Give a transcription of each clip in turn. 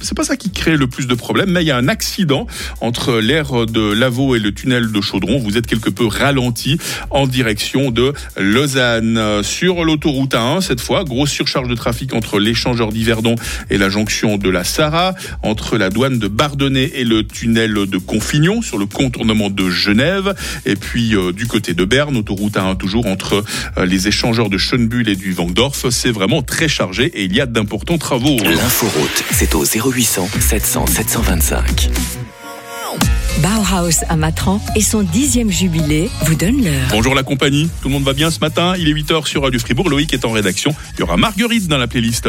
c'est pas ça qui crée le plus de problèmes, mais il y a un accident entre l'aire de Lavaux et le tunnel de Chaudron. Vous êtes quelque peu ralenti en direction de Lausanne. Sur l'autoroute A1, cette fois, grosse surcharge de trafic entre l'échangeur d'Yverdon et la jonction de la Sarah, entre la douane de Bardonnay et le tunnel de Confignon, sur le contournement de Genève, et puis du côté de Berne, autoroute A1 toujours, entre les échangeurs de Schönbuhl et du Vangdorf. C'est vraiment très chargé et il y a d'importants travaux. L'inforoute, c'est au 0800 700 725. Bauhaus à Matran et son 10e jubilé vous donne l'heure. Bonjour la compagnie, tout le monde va bien ce matin? Il est 8h sur Radio Fribourg, Loïc est en rédaction. Il y aura Marguerite dans la playlist.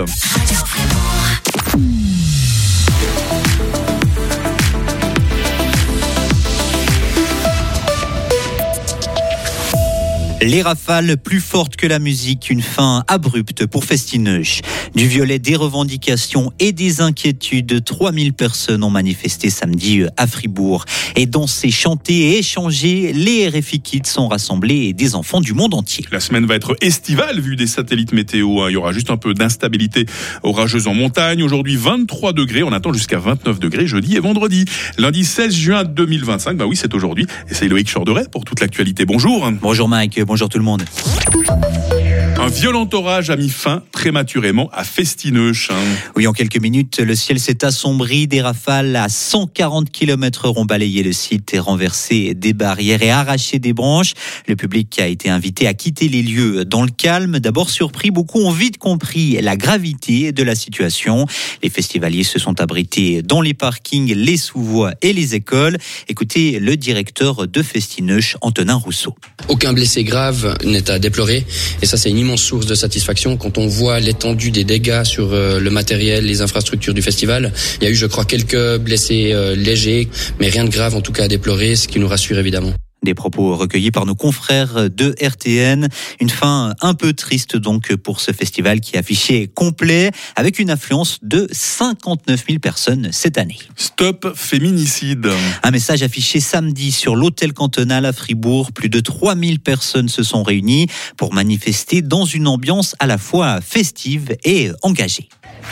Les rafales plus fortes que la musique, une fin abrupte pour Festineuch. Du violet des revendications et des inquiétudes, 3000 personnes ont manifesté samedi à Fribourg. Et dansé, chanté et échangé, les RFI Kids sont rassemblés et des enfants du monde entier. La semaine va être estivale vu des satellites météo. Il y aura juste un peu d'instabilité orageuse en montagne. Aujourd'hui 23 degrés, on attend jusqu'à 29 degrés jeudi et vendredi. Lundi 16 juin 2025, oui c'est aujourd'hui. Et c'est Loïc Chorderet pour toute l'actualité. Bonjour. Bonjour Mike, bonjour tout le monde. Un violent orage a mis fin prématurément à Festineuch. Oui, en quelques minutes, le ciel s'est assombri. Des rafales à 140 km/h ont balayé le site et renversé des barrières et arraché des branches. Le public a été invité à quitter les lieux dans le calme. D'abord surpris, beaucoup ont vite compris la gravité de la situation. Les festivaliers se sont abrités dans les parkings, les sous-voies et les écoles. Écoutez le directeur de Festineuch, Antonin Rousseau. Aucun blessé grave n'est à déplorer et ça c'est une immense source de satisfaction quand on voit l'étendue des dégâts sur le matériel, les infrastructures du festival. Il y a eu je crois quelques blessés légers mais rien de grave en tout cas à déplorer, ce qui nous rassure évidemment. Des propos recueillis par nos confrères de RTN. Une fin un peu triste donc pour ce festival qui affichait complet avec une affluence de 59 000 personnes cette année. Stop féminicide. Un message affiché samedi sur l'hôtel cantonal à Fribourg. Plus de 3000 personnes se sont réunies pour manifester dans une ambiance à la fois festive et engagée.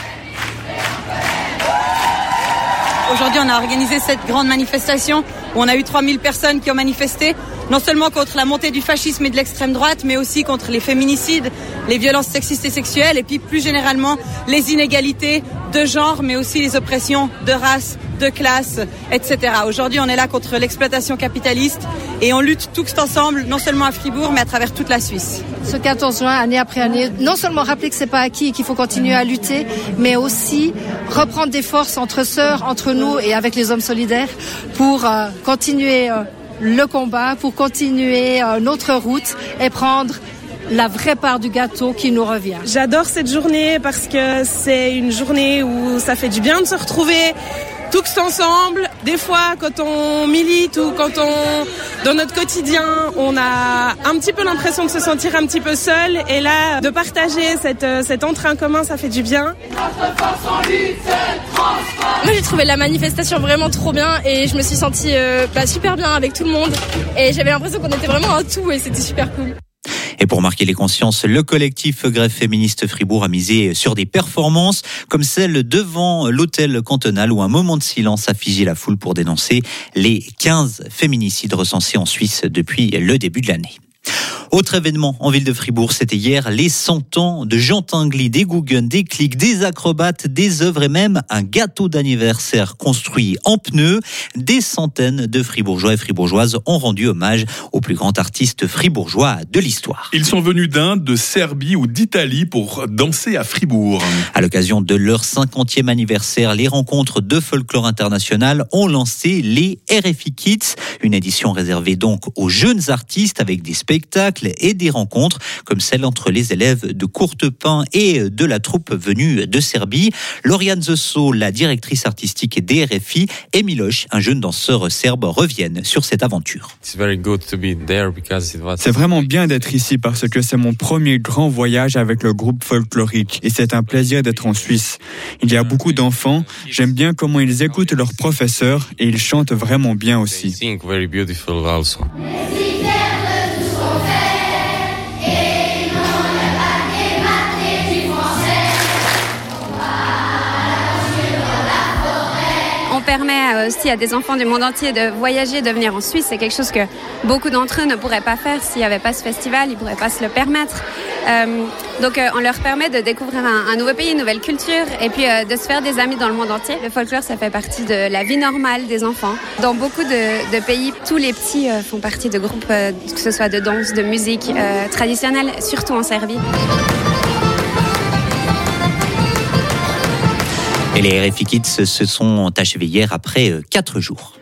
Aujourd'hui, on a organisé cette grande manifestation où on a eu 3000 personnes qui ont manifesté, non seulement contre la montée du fascisme et de l'extrême droite, mais aussi contre les féminicides, les violences sexistes et sexuelles, et puis plus généralement les inégalités de genre, mais aussi les oppressions de race, de classe, etc. Aujourd'hui, on est là contre l'exploitation capitaliste et on lutte tous ensemble, non seulement à Fribourg, mais à travers toute la Suisse. Ce 14 juin, année après année, non seulement rappeler que c'est pas acquis et qu'il faut continuer à lutter, mais aussi reprendre des forces entre sœurs, entre nous et avec les hommes solidaires pour continuer le combat, pour continuer notre route et prendre la vraie part du gâteau qui nous revient. J'adore cette journée parce que c'est une journée où ça fait du bien de se retrouver tous ensemble. Des fois, quand on milite ou quand dans notre quotidien, on a un petit peu l'impression de se sentir un petit peu seul. Et là, de partager cet entrain commun, ça fait du bien. Moi, j'ai trouvé la manifestation vraiment trop bien et je me suis sentie super bien avec tout le monde. Et j'avais l'impression qu'on était vraiment un tout et c'était super cool. Et pour marquer les consciences, le collectif Grève féministe Fribourg a misé sur des performances comme celle devant l'hôtel cantonal où un moment de silence a figé la foule pour dénoncer les 15 féminicides recensés en Suisse depuis le début de l'année. Autre événement en ville de Fribourg, c'était hier les 100 ans de Jean Tinguely, des Guggen, des clics, des acrobates, des œuvres et même un gâteau d'anniversaire construit en pneus. Des centaines de Fribourgeois et Fribourgeoises ont rendu hommage au plus grand artiste fribourgeois de l'histoire. Ils sont venus d'Inde, de Serbie ou d'Italie pour danser à Fribourg. À l'occasion de leur 50e anniversaire, les rencontres de folklore international ont lancé les RFI Kids, une édition réservée donc aux jeunes artistes avec des spectacles et des rencontres comme celle entre les élèves de Courtepin et de la troupe venue de Serbie. Lauriane Zosso, la directrice artistique des RFI, et Miloš, un jeune danseur serbe, reviennent sur cette aventure. C'est vraiment bien d'être ici parce que c'est mon premier grand voyage avec le groupe folklorique et c'est un plaisir d'être en Suisse. Il y a beaucoup d'enfants, j'aime bien comment ils écoutent leurs professeurs et ils chantent vraiment bien aussi. permet aussi à des enfants du monde entier de voyager, de venir en Suisse. C'est quelque chose que beaucoup d'entre eux ne pourraient pas faire s'il n'y avait pas ce festival, ils ne pourraient pas se le permettre. Donc on leur permet de découvrir un nouveau pays, une nouvelle culture et puis de se faire des amis dans le monde entier. Le folklore, ça fait partie de la vie normale des enfants. Dans beaucoup de pays, tous les petits font partie de groupes, que ce soit de danse, de musique traditionnelle, surtout en Serbie. Et les RFI Kids se sont achevés hier après 4 jours.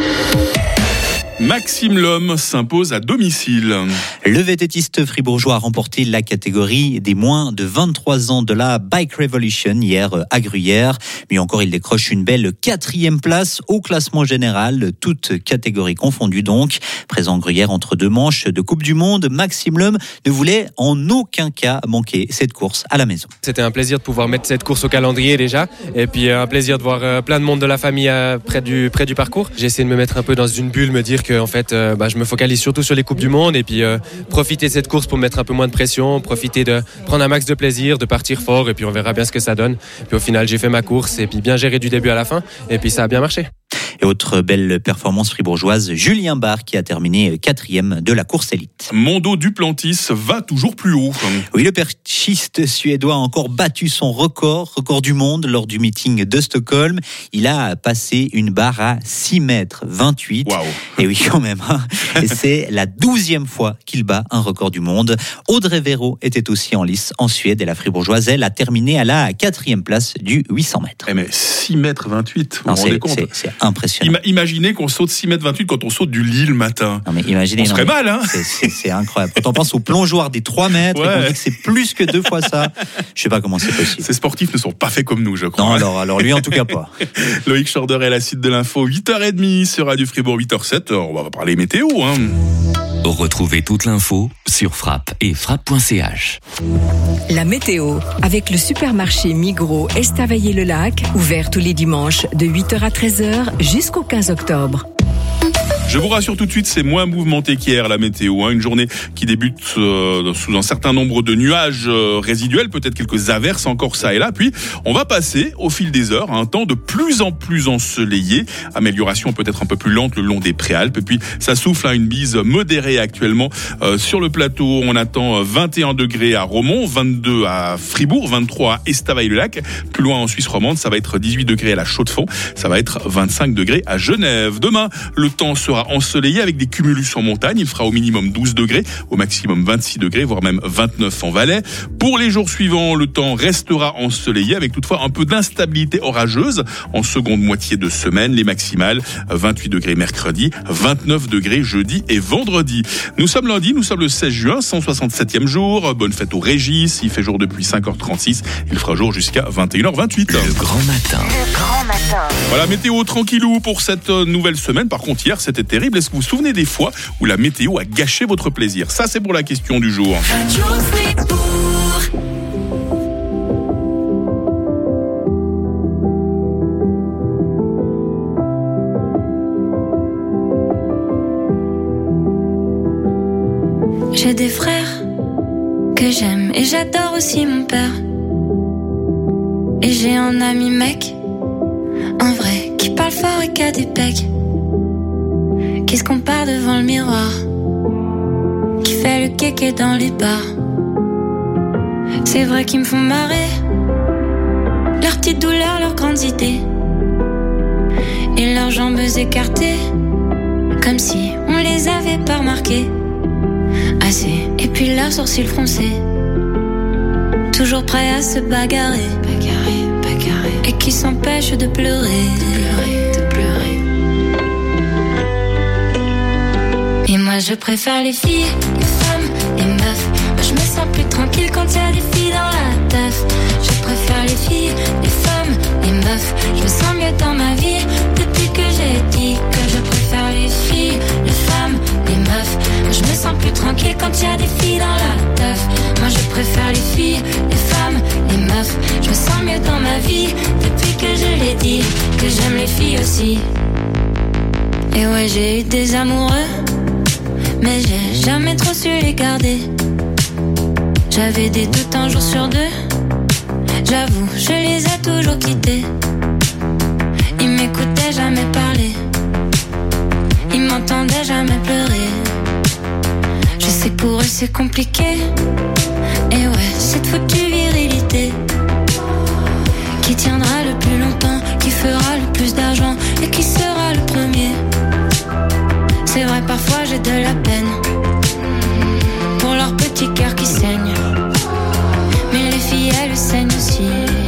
Maxime Lhomme s'impose à domicile. Le vététiste fribourgeois a remporté la catégorie des moins de 23 ans de la Bike Revolution hier à Gruyère. Mais encore, il décroche une belle 4e place au classement général, toutes catégories confondues donc. Présent Gruyère entre 2 manches de Coupe du Monde, Maxime Lhomme ne voulait en aucun cas manquer cette course à la maison. C'était un plaisir de pouvoir mettre cette course au calendrier déjà. Et puis un plaisir de voir plein de monde de la famille près du parcours. J'ai essayé de me mettre un peu dans une bulle, me dire que en fait, je me focalise surtout sur les Coupes du Monde et puis profiter de cette course pour mettre un peu moins de pression, profiter de prendre un max de plaisir, de partir fort et puis on verra bien ce que ça donne. Puis au final, j'ai fait ma course et puis bien géré du début à la fin et puis ça a bien marché. Et autre belle performance fribourgeoise, Julien Barr qui a terminé 4e de la course élite. Mondo Duplantis va toujours plus haut. Oui, le perchiste suédois a encore battu son record du monde lors du meeting de Stockholm. Il a passé une barre à 6,28 m. Waouh. Et oui, quand même. Et c'est la 12e fois qu'il bat un record du monde. Audrey Véro était aussi en lice en Suède et la fribourgeoise, elle, a terminé à la 4e place du 800 mètres. Mais 6,28 m, vous vous rendez compte ? C'est impressionnant. Imaginez qu'on saute 6,28 m quand on saute du lit le matin. Non mais imaginez, on serait mal, hein. C'est incroyable. Quand on pense aux plongeoirs des 3 mètres, et qu'on dit que c'est plus que 2 fois ça, je sais pas comment c'est possible. Ces sportifs ne sont pas faits comme nous, je crois. Non, alors lui en tout cas pas. Loïc Schorder est la site de l'info, 8h30 sur Radio Fribourg, 8h07. On va parler météo, hein. Retrouvez toute l'info sur Frappe et frappe.ch. La météo, avec le supermarché Migros Estavayer-le-Lac, ouvert tous les dimanches de 8h à 13h jusqu'au 15 octobre. Je vous rassure tout de suite, c'est moins mouvementé qu'hier la météo. Une journée qui débute sous un certain nombre de nuages résiduels, peut-être quelques averses encore ça et là. Puis on va passer au fil des heures à un temps de plus en plus ensoleillé. Amélioration peut-être un peu plus lente le long des Préalpes. Et puis ça souffle à une bise modérée actuellement sur le plateau. On attend 21 degrés à Romont, 22 à Fribourg, 23 à Estavayer-le-Lac. Plus loin en Suisse romande, ça va être 18 degrés à la Chaux-de-Fonds. Ça va être 25 degrés à Genève. Demain, le temps sera ensoleillé avec des cumulus en montagne. Il fera au minimum 12 degrés, au maximum 26 degrés, voire même 29 en Valais. Pour les jours suivants, le temps restera ensoleillé avec toutefois un peu d'instabilité orageuse en seconde moitié de semaine. Les maximales, 28 degrés mercredi, 29 degrés jeudi et vendredi. Nous sommes lundi, nous sommes le 16 juin, 167e jour. Bonne fête au Régis. Il fait jour depuis 5h36. Il fera jour jusqu'à 21h28. Le grand matin. Voilà, météo tranquillou pour cette nouvelle semaine. Par contre, hier, c'était terrible. Est-ce que vous vous souvenez des fois où la météo a gâché votre plaisir ? Ça, c'est pour la question du jour. J'ai des frères que j'aime et j'adore aussi mon père. Et j'ai un ami mec, un vrai, qui parle fort et qui a des pecs, qui se compare devant le miroir, qui fait le kéké dans les bars. C'est vrai qu'ils me font marrer, leurs petites douleurs, leurs grandes idées, et leurs jambes écartées, comme si on les avait pas remarquées assez. Et puis leurs sourcils froncés, toujours prêts à se bagarrer, et qui s'empêchent de pleurer. Et moi je préfère les filles, les femmes, les meufs. Moi je me sens plus tranquille quand il y a des filles dans la teuf. Je préfère les filles, les femmes, les meufs. Je me sens mieux dans ma vie depuis que j'ai dit que je préfère les filles, les femmes, les meufs. Moi je me sens plus tranquille quand il y a des filles dans la teuf. Moi je préfère les filles, les femmes, les meufs. Je me sens mieux dans ma vie depuis que je l'ai dit, que j'aime les filles aussi. Et ouais, j'ai eu des amoureux, mais j'ai jamais trop su les garder. J'avais des doutes un jour sur deux, j'avoue, je les ai toujours quittés. Ils m'écoutaient m'entendaient jamais parler, ils m'entendaient jamais pleurer. Je sais que pour eux c'est compliqué, et ouais, cette foutue virilité qui tiendra le plus longtemps, qui fera le plus d'argent et qui sera le premier. C'est vrai, parfois j'ai de la peine pour leur petit cœur qui saigne, mais les filles elles saignent aussi.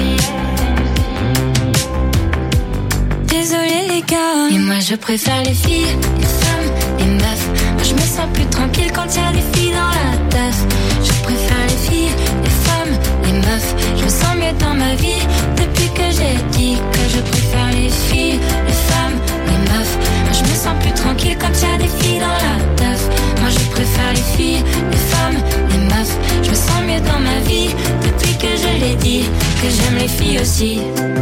Désolée les gars, mais moi je préfère les filles, les femmes, les meufs. Moi je me sens plus tranquille quand y a des filles dans la teuf. Je préfère les filles, les femmes, les meufs. Je me sens mieux dans ma vie depuis que j'ai dit que je préfère les filles, les femmes, les meufs. Moi je me sens plus tranquille quand y a des filles dans la teuf. Moi je préfère les filles, les femmes, les meufs. Je me sens mieux dans ma vie depuis que je l'ai dit que j'aime les filles aussi.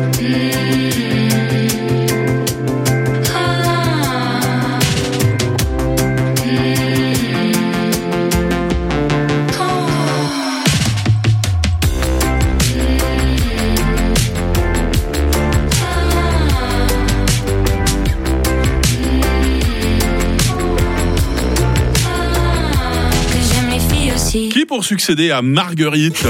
Qui pour succéder à Marguerite?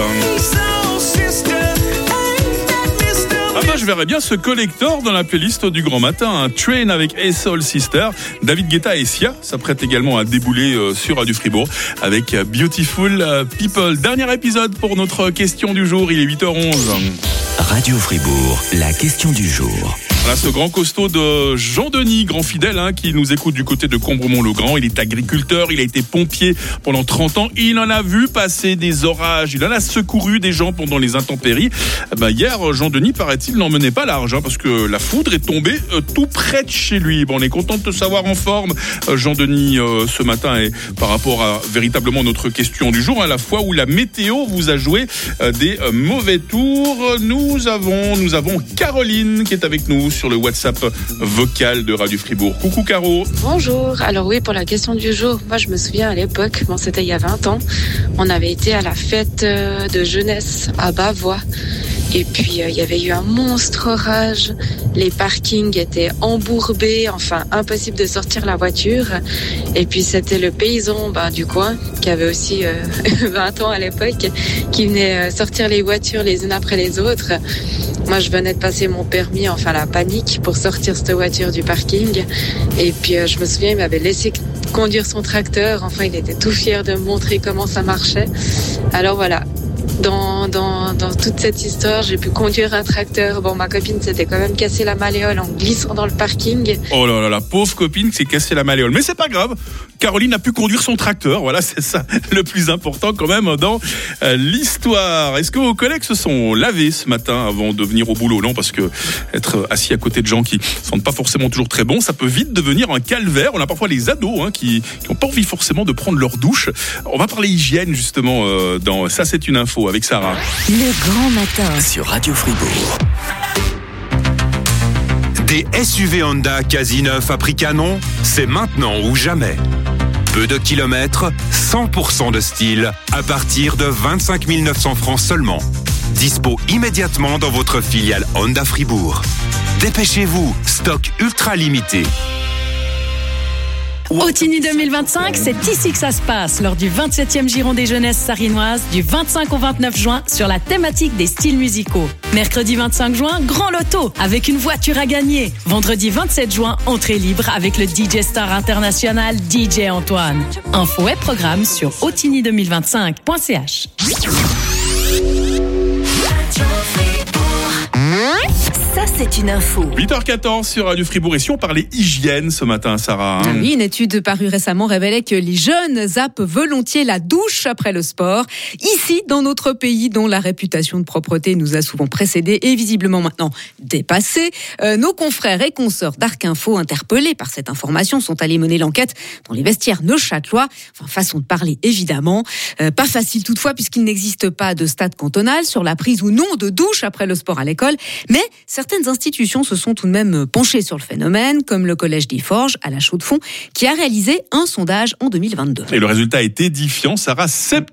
Je verrais bien ce collector dans la playlist du Grand Matin, un Train avec A Soul Sister. David Guetta et Sia s'apprêtent également à débouler sur Radio Fribourg avec Beautiful People. Dernier épisode pour notre question du jour, il est 8h11. Radio Fribourg, la question du jour. Voilà ce grand costaud de Jean-Denis, grand fidèle, qui nous écoute du côté de Combremont-le-Grand. Il est agriculteur, il a été pompier pendant 30 ans. Il en a vu passer des orages, il en a secouru des gens pendant les intempéries. Hier, Jean-Denis, paraît-il, n'en menait pas large, parce que la foudre est tombée tout près de chez lui. On est content de te savoir en forme, Jean-Denis, ce matin, et par rapport à véritablement notre question du jour, à la fois où la météo vous a joué des mauvais tours. Nous avons Caroline qui est avec nous sur le WhatsApp vocal de Radio Fribourg. Coucou Caro. Bonjour. Alors oui, pour la question du jour, moi je me souviens à l'époque, c'était il y a 20 ans, on avait été à la fête de jeunesse à Bavois. Et puis il y avait eu un monstre orage, les parkings étaient embourbés, enfin impossible de sortir la voiture. Et puis c'était le paysan du coin, qui avait aussi 20 ans à l'époque, qui venait sortir les voitures les unes après les autres. Moi je venais de passer mon permis, enfin la panique pour sortir cette voiture du parking. Et puis je me souviens, il m'avait laissé conduire son tracteur, enfin il était tout fier de me montrer comment ça marchait. Alors voilà. Dans toute cette histoire, j'ai pu conduire un tracteur. Bon, ma copine s'était quand même cassé la malléole en glissant dans le parking. Oh là là, la pauvre copine s'est cassé la malléole. Mais c'est pas grave, Caroline a pu conduire son tracteur. Voilà, c'est ça le plus important quand même dans l'histoire. Est-ce que vos collègues se sont lavés ce matin avant de venir au boulot? Non, parce que être assis à côté de gens qui sentent pas forcément toujours très bon, ça peut vite devenir un calvaire. On a parfois les ados qui n'ont pas envie forcément de prendre leur douche. On va parler hygiène justement dans Ça c'est une info avec Sarah. Le Grand Matin sur Radio Fribourg. Des SUV Honda quasi neufs à prix canon, c'est maintenant ou jamais. Peu de kilomètres, 100% de style, à partir de 25 900 francs seulement. Dispo immédiatement dans votre filiale Honda Fribourg. Dépêchez-vous, stock ultra limité. Otini 2025, c'est ici que ça se passe, lors du 27e Giron des Jeunesses sarinoises, du 25 au 29 juin, sur la thématique des styles musicaux. Mercredi 25 juin, grand loto, avec une voiture à gagner. Vendredi 27 juin, entrée libre avec le DJ Star international DJ Antoine. Info et programme sur otini2025.ch. Ça, c'est une info. 8h14 sur Radio Fribourg. Et si on parlait hygiène ce matin, Sarah? Oui, une étude parue récemment révélait que les jeunes zappent volontiers la douche après le sport. Ici, dans notre pays, dont la réputation de propreté nous a souvent précédés et visiblement maintenant dépassés, nos confrères et consoeurs d'Arc Info, interpellés par cette information, sont allés mener l'enquête dans les vestiaires neuchâtelois. Enfin, façon de parler, évidemment. Pas facile toutefois, puisqu'il n'existe pas de stade cantonal sur la prise ou non de douche après le sport à l'école. Mais certains certaines institutions se sont tout de même penchées sur le phénomène, comme le Collège des Forges à La Chaux-de-Fonds, qui a réalisé un sondage en 2022. Et le résultat est édifiant. Sarah,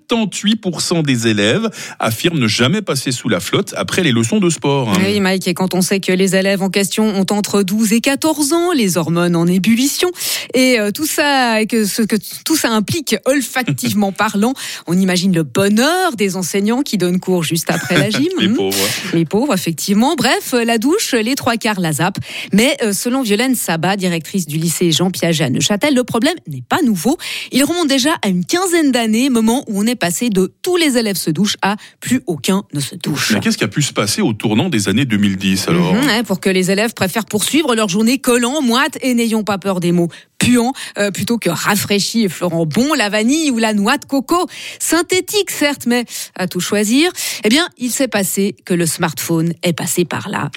78% des élèves affirment ne jamais passer sous la flotte après les leçons de sport. Oui, Mike, et quand on sait que les élèves en question ont entre 12 et 14 ans, les hormones en ébullition, et tout ça, ce que tout ça implique olfactivement parlant, on imagine le bonheur des enseignants qui donnent cours juste après la gym. Les pauvres, effectivement. Bref, la douche, les trois quarts la zappe. Mais selon Violaine Sabat, directrice du lycée Jean Piaget à Neuchâtel, le problème n'est pas nouveau. Il remonte déjà à une quinzaine d'années, moment où on est passé de tous les élèves se douchent à plus aucun ne se douche. Mais qu'est-ce qui a pu se passer au tournant des années 2010 alors ? Pour que les élèves préfèrent poursuivre leur journée collant, moite et n'ayons pas peur des mots puant, plutôt que rafraîchi et fleurant bon, la vanille ou la noix de coco. Synthétique certes, mais à tout choisir. Eh bien, il s'est passé que le smartphone est passé par là.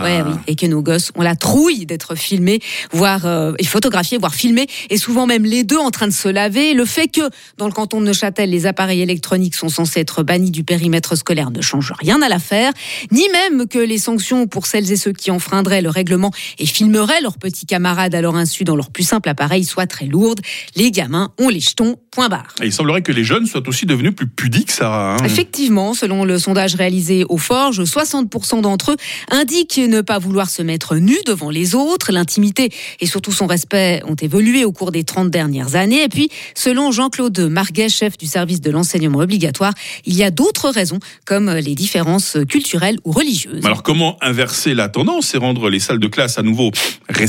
Et que nos gosses ont la trouille d'être filmés, voire photographiés, voire filmés, et souvent même les deux en train de se laver. Le fait que, dans le canton de Neuchâtel, les appareils électroniques sont censés être bannis du périmètre scolaire ne change rien à l'affaire, ni même que les sanctions pour celles et ceux qui enfreindraient le règlement et filmeraient leurs petits camarades à leur insu dans leur plus simple appareil soient très lourdes. Les gamins ont les jetons, point barre. Et il semblerait que les jeunes soient aussi devenus plus pudiques, Sarah. Effectivement, selon le sondage réalisé aux Forges, 60% d'entre eux indiquent ne pas vouloir se mettre nus devant les autres. L'intimité et surtout son respect ont évolué au cours des 30 dernières années. Et puis, selon Jean-Claude Marguet, chef du service de l'enseignement obligatoire, il y a d'autres raisons, comme les différences culturelles ou religieuses. Alors, comment inverser la tendance et rendre les salles de classe à nouveau respirables ?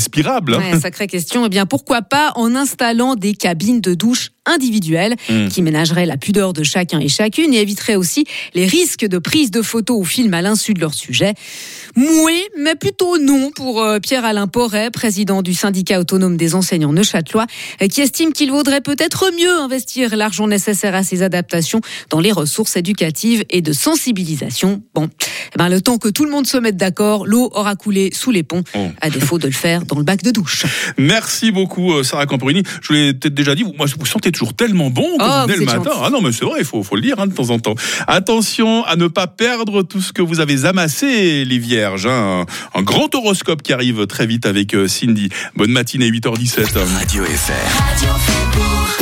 Sacrée question. Eh bien, pourquoi pas en installant des cabines de douche individuelles qui ménageraient la pudeur de chacun et chacune et éviteraient aussi les risques de prise de photos ou films à l'insu de leur sujet. Oui, mais plutôt non pour Pierre-Alain Porret, président du syndicat autonome des enseignants neuchâtelois, qui estime qu'il vaudrait peut-être mieux investir l'argent nécessaire à ces adaptations dans les ressources éducatives et de sensibilisation. Bon, le temps que tout le monde se mette d'accord, l'eau aura coulé sous les ponts, à défaut de le faire dans le bac de douche. Merci beaucoup, Sarah Camporini. Je vous l'ai peut-être déjà dit, vous sentez toujours tellement bon quand vous venez le matin. Gentil. Ah non, mais c'est vrai, il faut le dire de temps en temps. Attention à ne pas perdre tout ce que vous avez amassé, les vierges. Un grand horoscope qui arrive très vite avec Cindy. Bonne matinée, 8h17. Radio FR. Radio Fribourg.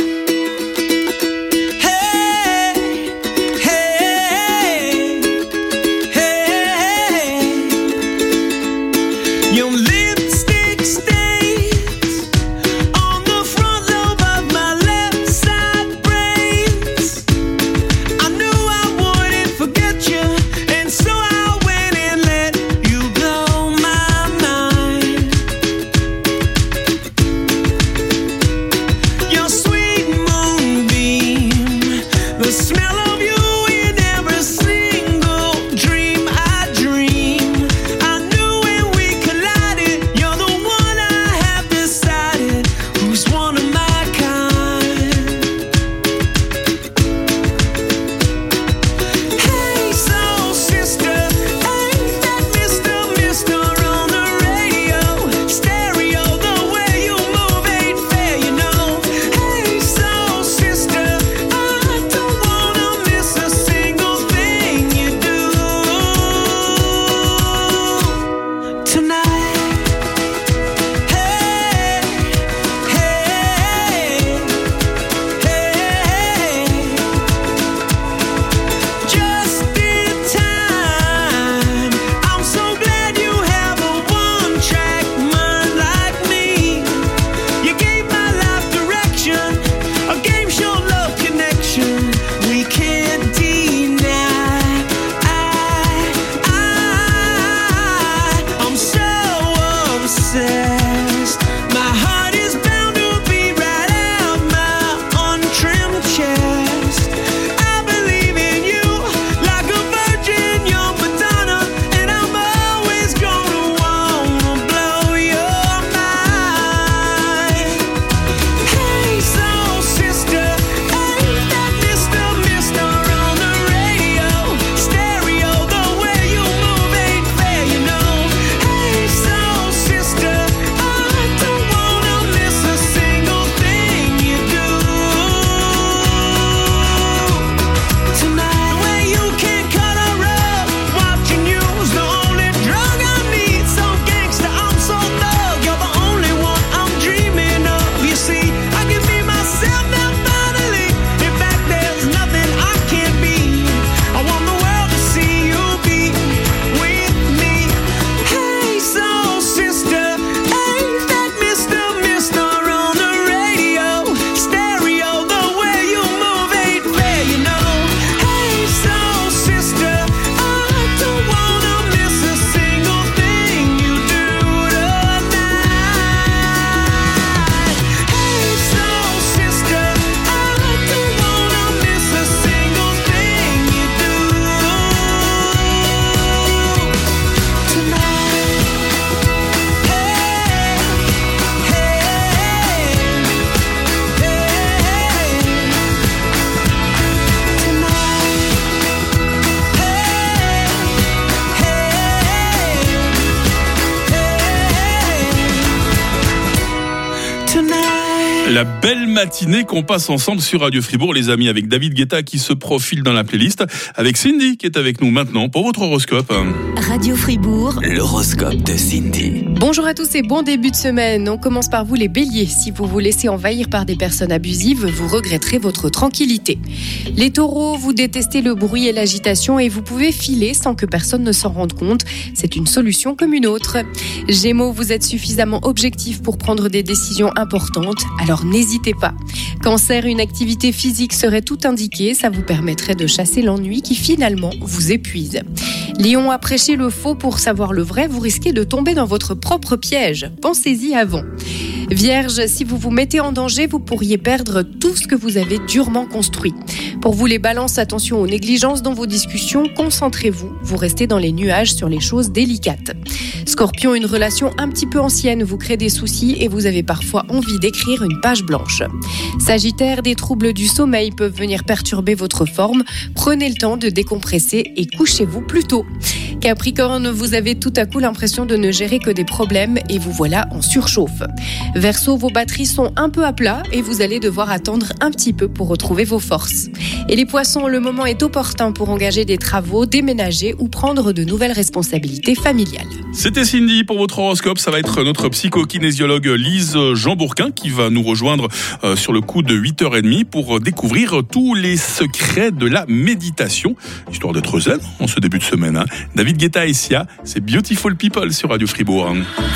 La belle matinée qu'on passe ensemble sur Radio Fribourg, les amis, avec David Guetta qui se profile dans la playlist, avec Cindy qui est avec nous maintenant pour votre horoscope. Radio Fribourg, l'horoscope de Cindy. Bonjour à tous et bon début de semaine. On commence par vous les béliers. Si vous vous laissez envahir par des personnes abusives, vous regretterez votre tranquillité. Les taureaux, vous détestez le bruit et l'agitation et vous pouvez filer sans que personne ne s'en rende compte. C'est une solution comme une autre. Gémeaux, vous êtes suffisamment objectif pour prendre des décisions importantes, alors n'hésitez pas. Cancer, une activité physique serait tout indiquée, ça vous permettrait de chasser l'ennui qui finalement vous épuise. Lion, à prêcher le faux pour savoir le vrai, vous risquez de tomber dans votre propre piège. Pensez-y avant. Vierge, si vous vous mettez en danger, vous pourriez perdre tout ce que vous avez durement construit. Pour vous les balances, attention aux négligences dans vos discussions, concentrez-vous, vous restez dans les nuages sur les choses délicates. Scorpion, une relation un petit peu ancienne vous crée des soucis et vous avez parfois envie d'écrire une page blanche. Sagittaire, des troubles du sommeil peuvent venir perturber votre forme, prenez le temps de décompresser et couchez-vous plus tôt. Capricorne, vous avez tout à coup l'impression de ne gérer que des problèmes et vous voilà en surchauffe. Verseau, vos batteries sont un peu à plat et vous allez devoir attendre un petit peu pour retrouver vos forces. Et les poissons, le moment est opportun pour engager des travaux, déménager ou prendre de nouvelles responsabilités familiales. C'était Cindy pour votre horoscope. Ça va être notre psychokinésiologue Lise Jean-Bourquin qui va nous rejoindre sur le coup de 8h30 pour découvrir tous les secrets de la méditation, histoire d'être zen en ce début de semaine. David Guetta et Sia, c'est Beautiful People sur Radio Fribourg.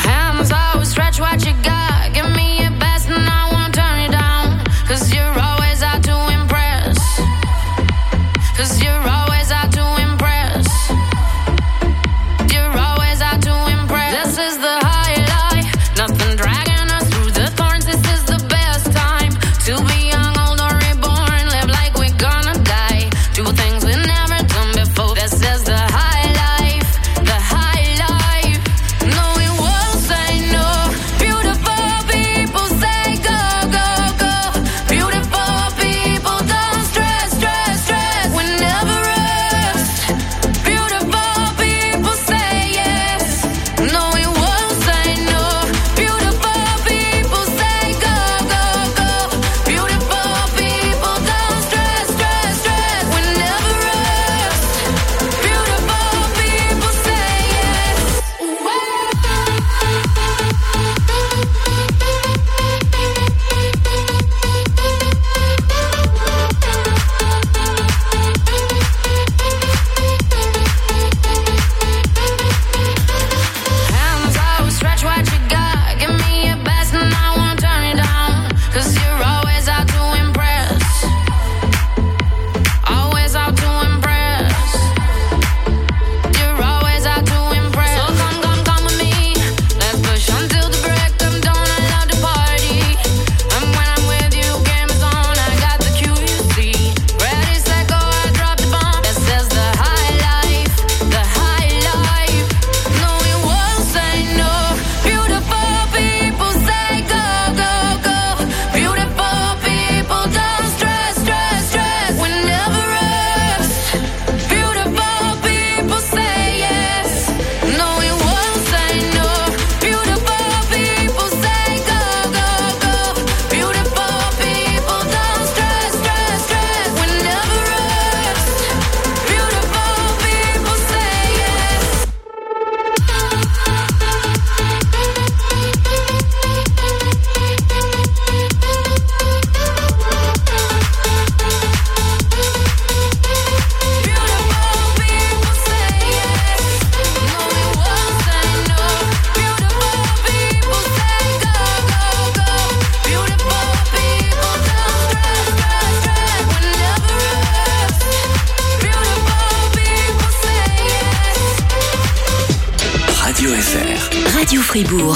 Radio Fribourg.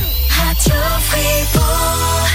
Radio Fribourg.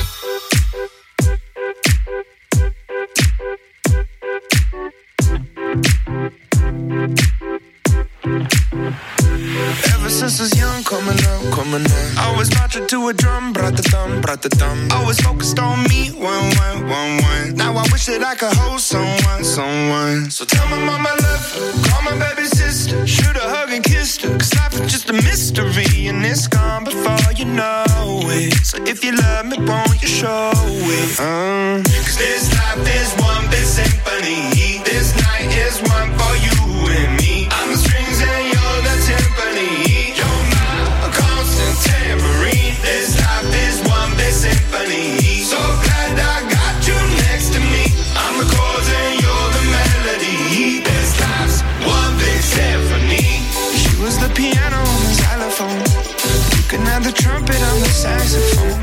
Ever since I was young, coming up. I was marching to a drum, brat-a-thumb. Always focused on me, one. Now I wish that I could hold someone. So tell my mama I love her, call my baby sister, shoot a hug and kiss her, 'cause life is just a mystery and it's gone before you know it. So if you love me, won't you show it? 'Cause this life is one big symphony. This night is one for you and me. I'm the strings and you're the timpani. You're my constant tambourine. This life is one big symphony. So glad I got you next to me. I'm the chords and you're the melody. This life's one big symphony. She was the piano on the xylophone. You can have the trumpet on the saxophone.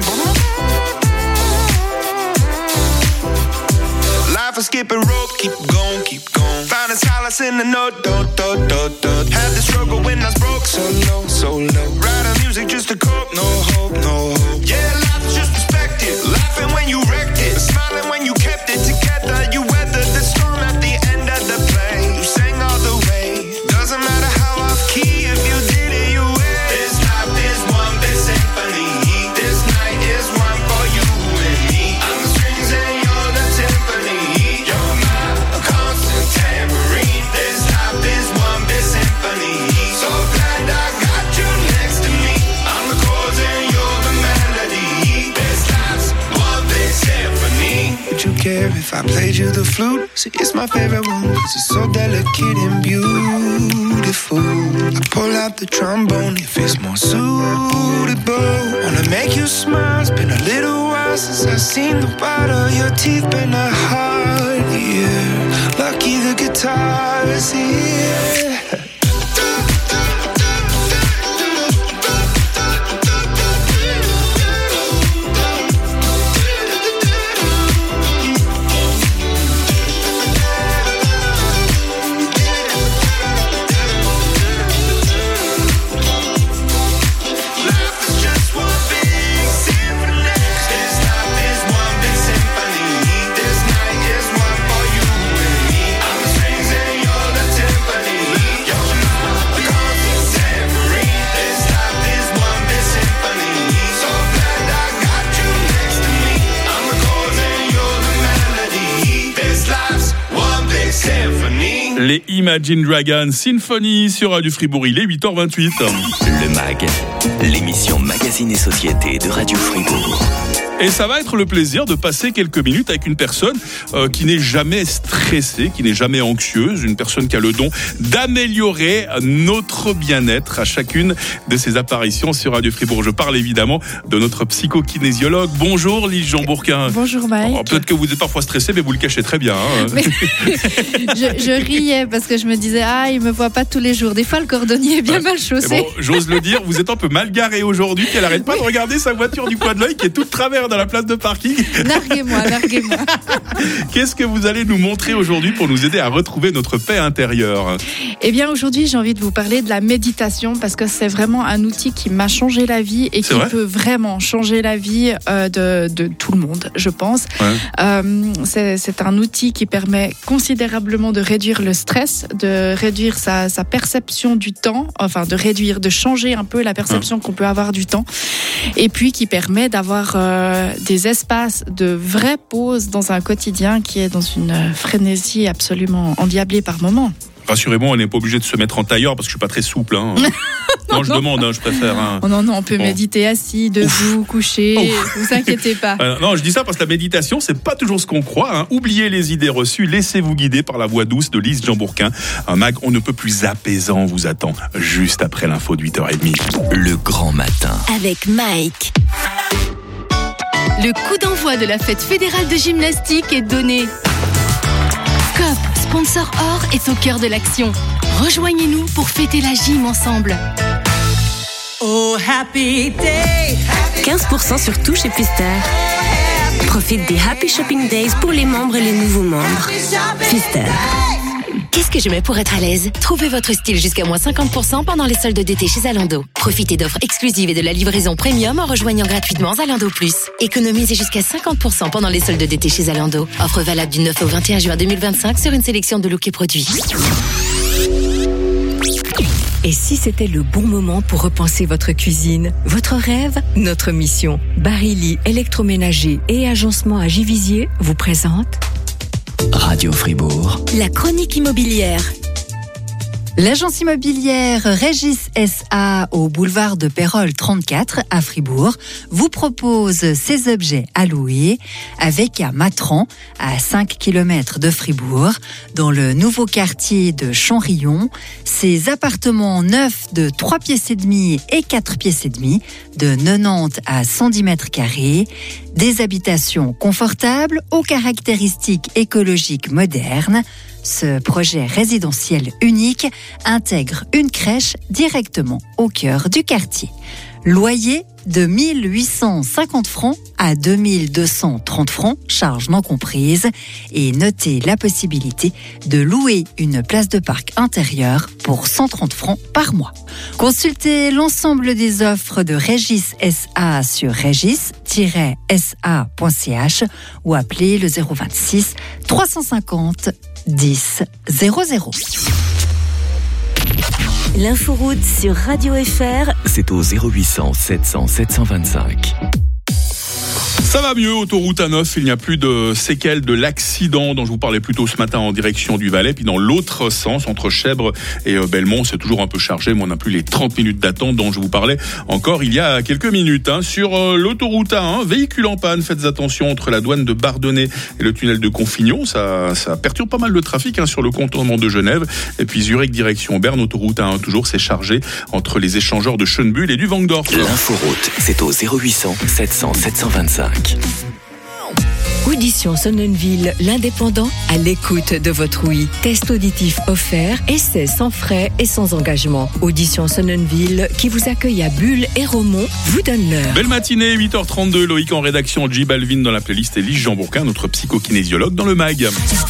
Life is skipping rope, keep going, keep going. Finding solace in the note, do, do, do, do. Had the struggle when I was broke, so low, so low. Writing music just to cope, no hope, no hope. Yeah, life is just perspective. Laughing when you wrecked it, smiling when you kept it together. You weathered the storm at the end of the play. You sang all the way. Doesn't matter how off key, if you did it, you win. This life is one big symphony. This night is one for you and me. I'm the strings and you're the timpani. You're my constant tambourine. This life is one big symphony. So glad I got you next to me. I'm the chords and you're the melody. This life's one big symphony. Would you care if I played you the flute? See, it's my favorite one, 'cause it's so delicate and beautiful. I pull out the trombone if it's more suitable. Wanna make you smile, it's been a little while since I've seen the white of your teeth. Been a hard year, lucky the guitar is here. Les Imagine Dragons Symphony sur Radio Fribourg, il est 8h28. Le MAG, l'émission Magazine et Société de Radio Fribourg. Et ça va être le plaisir de passer quelques minutes avec une personne qui n'est jamais stressée, qui n'est jamais anxieuse, une personne qui a le don d'améliorer notre bien-être à chacune de ses apparitions sur Radio Fribourg. Je parle évidemment de notre psychokinésiologue. Bonjour Lise Jean-Bourquin. Bonjour Mike. Alors, peut-être que vous êtes parfois stressé, mais vous le cachez très bien. Hein. Mais je riais parce que je me disais, il me voit pas tous les jours. Des fois, le cordonnier est bien mal chaussé. Bon, j'ose le dire, vous êtes un peu mal garé aujourd'hui, qu'elle arrête pas de regarder sa voiture du coin de l'œil qui est toute travers dans la place de parking. Narguez-moi. Qu'est-ce que vous allez nous montrer aujourd'hui pour nous aider à retrouver notre paix intérieure? Eh bien, aujourd'hui, j'ai envie de vous parler de la méditation parce que c'est vraiment un outil qui m'a changé la vie et qui peut vraiment changer la vie de tout le monde, je pense. Ouais. C'est un outil qui permet considérablement de réduire le stress, de réduire sa perception du temps, enfin de changer un peu la perception qu'on peut avoir du temps, et puis qui permet d'avoir des espaces de vraie pause dans un quotidien qui est dans une frénésie absolument endiablée par moments. Rassurez-moi, on n'est pas obligé de se mettre en tailleur parce que je suis pas très souple. Hein. non, je demande, je préfère. Hein. Non, on peut méditer assis, debout, couché. Vous inquiétez pas. Non, je dis ça parce que la méditation, c'est pas toujours ce qu'on croit. Hein. Oubliez les idées reçues, laissez-vous guider par la voix douce de Lise Jean-Bourquin. Un mag on ne peut plus apaisant vous attend juste après l'info de 8h30. Le grand matin. Avec Mike. Le coup d'envoi de la fête fédérale de gymnastique est donné. COP, sponsor or, est au cœur de l'action. Rejoignez-nous pour fêter la gym ensemble. Oh, happy day. 15% sur tout chez Pfister. Profite des Happy Shopping Days pour les membres et les nouveaux membres. Pfister. Qu'est-ce que je mets pour être à l'aise? Trouvez votre style jusqu'à moins 50% pendant les soldes d'été chez Zalando. Profitez d'offres exclusives et de la livraison premium en rejoignant gratuitement Zalando Plus. Économisez jusqu'à 50% pendant les soldes d'été chez Zalando. Offre valable du 9 au 21 juin 2025 sur une sélection de looks et produits. Et si c'était le bon moment pour repenser votre cuisine, votre rêve, notre mission? Barilli électroménager et agencement à Givisier vous présente Radio Fribourg. La chronique immobilière. L'agence immobilière Régis SA au boulevard de Pérolle 34 à Fribourg vous propose ces objets à louer avec un Matran à 5 km de Fribourg dans le nouveau quartier de Chamrillon. Ces appartements neufs de 3 pièces et demie et 4 pièces et demie de 90 à 110 mètres carrés. Des habitations confortables aux caractéristiques écologiques modernes. Ce projet résidentiel unique intègre une crèche directement au cœur du quartier. Loyer de 1 850 francs à 2 230 francs, charges non comprises. Et notez la possibilité de louer une place de parc intérieure pour 130 francs par mois. Consultez l'ensemble des offres de Régis SA sur régis-sa.ch ou appelez le 026 350 10 00. L'inforoute sur Radio FR. C'est au 0800 700 725. Ça va mieux, autoroute A9, il n'y a plus de séquelles de l'accident dont je vous parlais plus tôt ce matin en direction du Valais. Puis dans l'autre sens, entre Chèvres et Belmont, c'est toujours un peu chargé, mais on n'a plus les 30 minutes d'attente dont je vous parlais encore il y a quelques minutes. Sur l'autoroute A1, véhicule en panne, faites attention entre la douane de Bardonnay et le tunnel de Confignon. Ça perturbe pas mal le trafic sur le contournement de Genève. Et puis Zurich direction Berne, autoroute A1 toujours, c'est chargé entre les échangeurs de Schönbuhl et du Vangdorf. L'inforoute, c'est au 0800 700 725. Audition Sonnenville, l'indépendant à l'écoute de votre oui. Test auditif offert, essai sans frais et sans engagement. Audition Sonnenville qui vous accueille à Bulle et Romont vous donne l'heure. Belle matinée, 8h32, Loïc en rédaction, J Balvin dans la playlist et Lise Jean Bourquin, notre psychokinésiologue dans le MAG.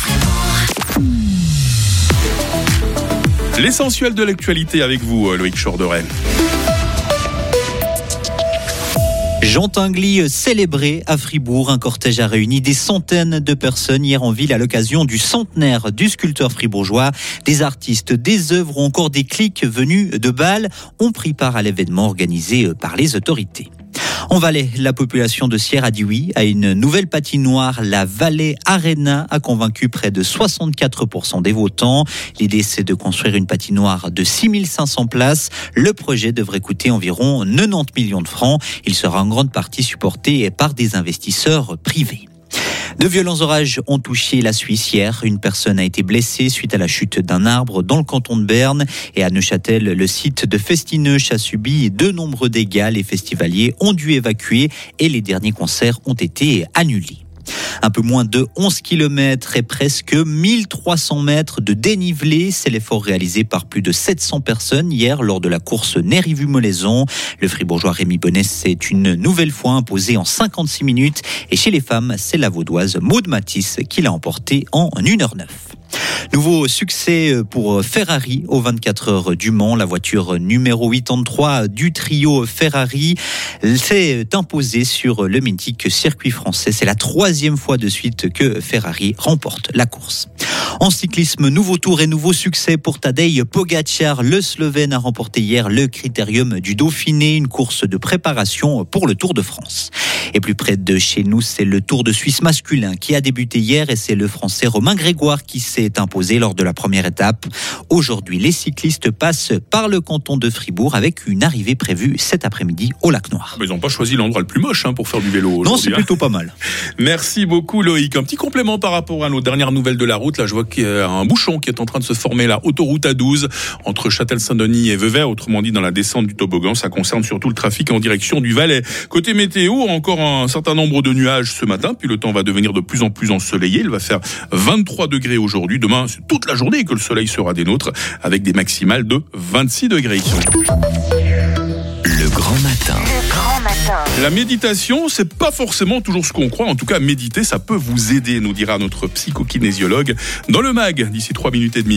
L'essentiel de l'actualité avec vous, Loïc Chorderet. Jean Tinguely célébré à Fribourg. Un cortège a réuni des centaines de personnes hier en ville à l'occasion du centenaire du sculpteur fribourgeois. Des artistes, des œuvres ou encore des clics venus de Bâle ont pris part à l'événement organisé par les autorités. En Valais, la population de Sierre a dit oui à une nouvelle patinoire. La Valais Arena a convaincu près de 64% des votants. L'idée, c'est de construire une patinoire de 6500 places. Le projet devrait coûter environ 90 millions de francs. Il sera en grande partie supporté par des investisseurs privés. De violents orages ont touché la Suisse hier. Une personne a été blessée suite à la chute d'un arbre dans le canton de Berne. Et à Neuchâtel, le site de Festineuch a subi de nombreux dégâts. Les festivaliers ont dû évacuer et les derniers concerts ont été annulés. Un peu moins de 11 km et presque 1300 mètres de dénivelé. C'est l'effort réalisé par plus de 700 personnes hier lors de la course Nérivu-Molaison. Le fribourgeois Rémi Bonnet s'est une nouvelle fois imposé en 56 minutes. Et chez les femmes, c'est la vaudoise Maud Matisse qui l'a emporté en 1h09. Nouveau succès pour Ferrari aux 24 heures du Mans. La voiture numéro 83 du trio Ferrari s'est imposée sur le mythique circuit français. C'est la 3e fois de suite que Ferrari remporte la course. En cyclisme, nouveau tour et nouveau succès pour Tadej Pogačar. Le Slovène a remporté hier le Critérium du Dauphiné, une course de préparation pour le Tour de France. Et plus près de chez nous, c'est le Tour de Suisse masculin qui a débuté hier et c'est le Français Romain Grégoire qui s'est imposé lors de la première étape. Aujourd'hui, les cyclistes passent par le canton de Fribourg avec une arrivée prévue cet après-midi au Lac Noir. Mais ils n'ont pas choisi l'endroit le plus moche pour faire du vélo. Non, c'est plutôt pas mal. Merci beaucoup Loïc. Un petit complément par rapport à nos dernières nouvelles de la route. Là, je vois qu'il y a un bouchon qui est en train de se former, la autoroute A12 entre Châtel-Saint-Denis et Vevey, autrement dit dans la descente du toboggan. Ça concerne surtout le trafic en direction du Valais. Côté météo, encore un certain nombre de nuages ce matin, puis le temps va devenir de plus en plus ensoleillé. Il va faire 23 degrés aujourd'hui. Demain, c'est toute la journée que le soleil sera des nôtres, avec des maximales de 26 degrés. Le grand matin. La méditation, c'est pas forcément toujours ce qu'on croit. En tout cas, méditer, ça peut vous aider, nous dira notre psychokinésiologue dans le MAG d'ici 3 minutes et demie.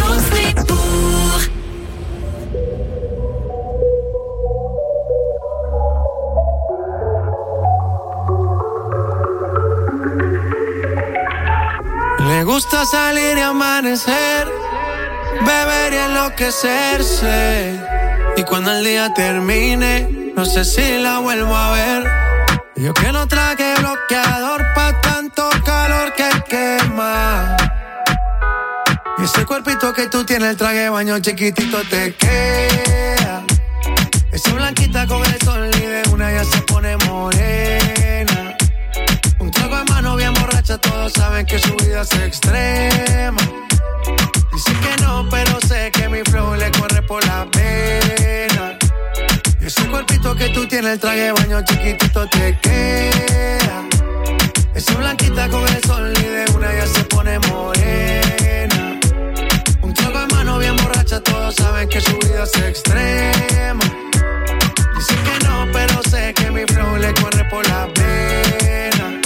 Me gusta salir y amanecer, beber y enloquecerse. Y cuando el día termine, no sé si la vuelvo a ver. Yo que no traje bloqueador pa' tanto calor que quema. Y ese cuerpito que tú tienes, el traje de baño chiquitito te queda. Esa blanquita con el sol y de una ya se pone morena. Un trago en mano bien borracha, todos saben que su vida es extrema. Dice que no, pero sé que mi flow le corre por la pena. Y ese cuerpito que tú tienes, el traje de baño chiquitito te queda. Esa blanquita con el sol y de una ya se pone morena. Un trago en mano bien borracha, todos saben que su vida es extrema. Dice que no, pero sé que mi flow le corre por la pena.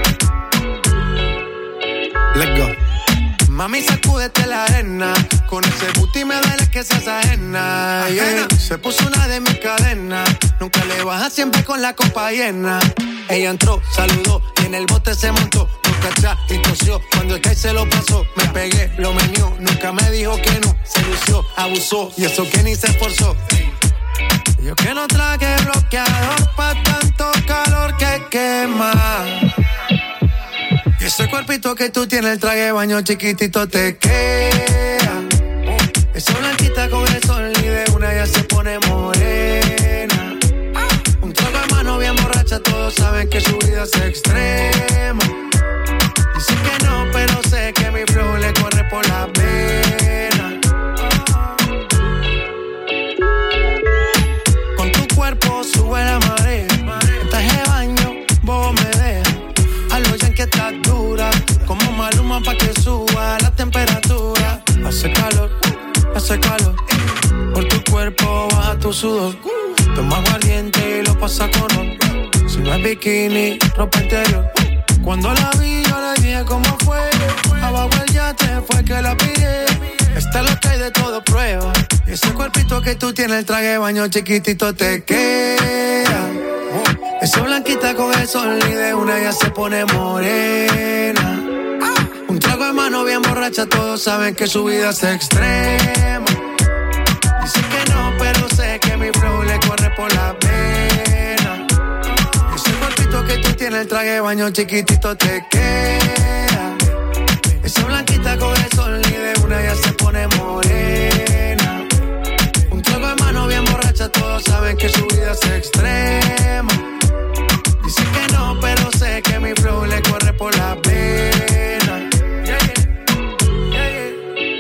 Let's go. Mami, sacúdete la arena. Con ese booty me duele que seas ajena. Yeah. Se puso una de mis cadenas. Nunca le baja, siempre con la copa llena. Ella entró, saludó y en el bote se montó. Nunca atrás y tosió. Cuando el que se lo pasó, me pegué, lo menió. Nunca me dijo que no. Se lució, abusó y eso que ni se esforzó. Yo que no traje bloqueador pa' tanto calor que quema. Y ese cuerpito que tú tienes, el traje de baño chiquitito te queda. Esa blanquita con el sol y de una ya se pone morena. Un trago de mano bien borracha, todos saben que su vida es extrema. Dice que no, pero sé que mi flow le corre por la pena. Con tu cuerpo sube la marea. En traje de baño, vos me dejas. A lo ya que estás dura, como Maluma pa' que suba la temperatura. Hace calor, por tu cuerpo baja tu sudor. Toma aguardiente y lo pasa con ron. Si no es bikini, ropa interior. Cuando la vi yo le dije cómo fue. Abajo el yate fue que la pillé. Esta es lo que hay de todo prueba. Y ese cuerpito que tú tienes, el traje de baño chiquitito te queda. Esa blanquita con el sol y de una ya se pone morena. Un trago de mano bien borracha, todos saben que su vida es extrema. Dice que no, pero sé que mi flow le corre por la pena. Ese cuerpito que tú tienes, el traje de baño chiquitito te queda. Esa blanquita con el sol y de una ya se pone morena. Un trago de mano bien borracha, todos saben que su vida es extrema. Dice que no, pero sé que mi flow le corre por la pena. Yeah, yeah. Yeah, yeah.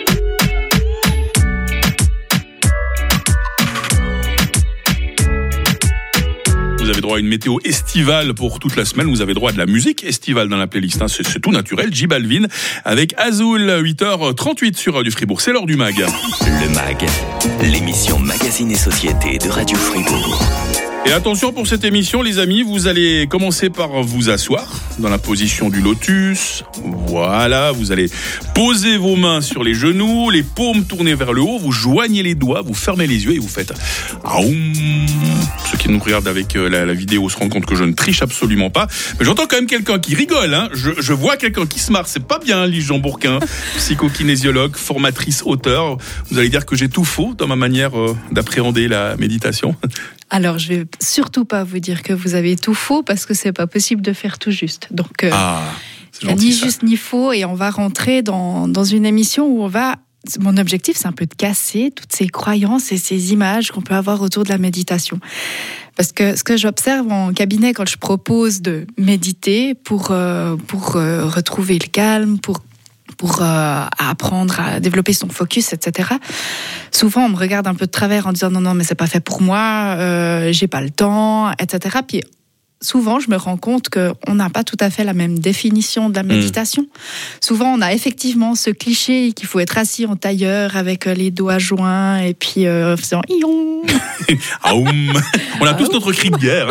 Vous avez droit à une météo estivale pour toute la semaine. Vous avez droit à de la musique estivale dans la playlist. C'est tout naturel. J Balvin avec Azul, 8h38 sur Radio Fribourg. C'est l'heure du MAG. Le MAG, l'émission Magazine et Société de Radio Fribourg. Et attention pour cette émission, les amis, vous allez commencer par vous asseoir dans la position du lotus. Voilà, vous allez poser vos mains sur les genoux, les paumes tournées vers le haut, vous joignez les doigts, vous fermez les yeux et vous faites Aoum. Ceux qui nous regardent avec la vidéo se rendent compte que je ne triche absolument pas. Mais j'entends quand même quelqu'un qui rigole. Hein. Je vois quelqu'un qui se marre. C'est pas bien, Lise Jean Bourquin, psychokinésiologue, formatrice, auteur. Vous allez dire que j'ai tout faux dans ma manière d'appréhender la méditation. Alors, je vais surtout pas vous dire que vous avez tout faux parce que c'est pas possible de faire tout juste. Donc, c'est gentil, ni ça. juste ni faux, et on va rentrer dans une émission où on va. Mon objectif, c'est un peu de casser toutes ces croyances et ces images qu'on peut avoir autour de la méditation. Parce que ce que j'observe en cabinet quand je propose de méditer pour retrouver le calme, pour apprendre à développer son focus, etc. Souvent, on me regarde un peu de travers en disant non, mais c'est pas fait pour moi, j'ai pas le temps, etc. Puis souvent, je me rends compte qu'on n'a pas tout à fait la même définition de la méditation. Souvent, on a effectivement ce cliché qu'il faut être assis en tailleur avec les doigts joints et puis faisant ion. On a tous notre cri de guerre.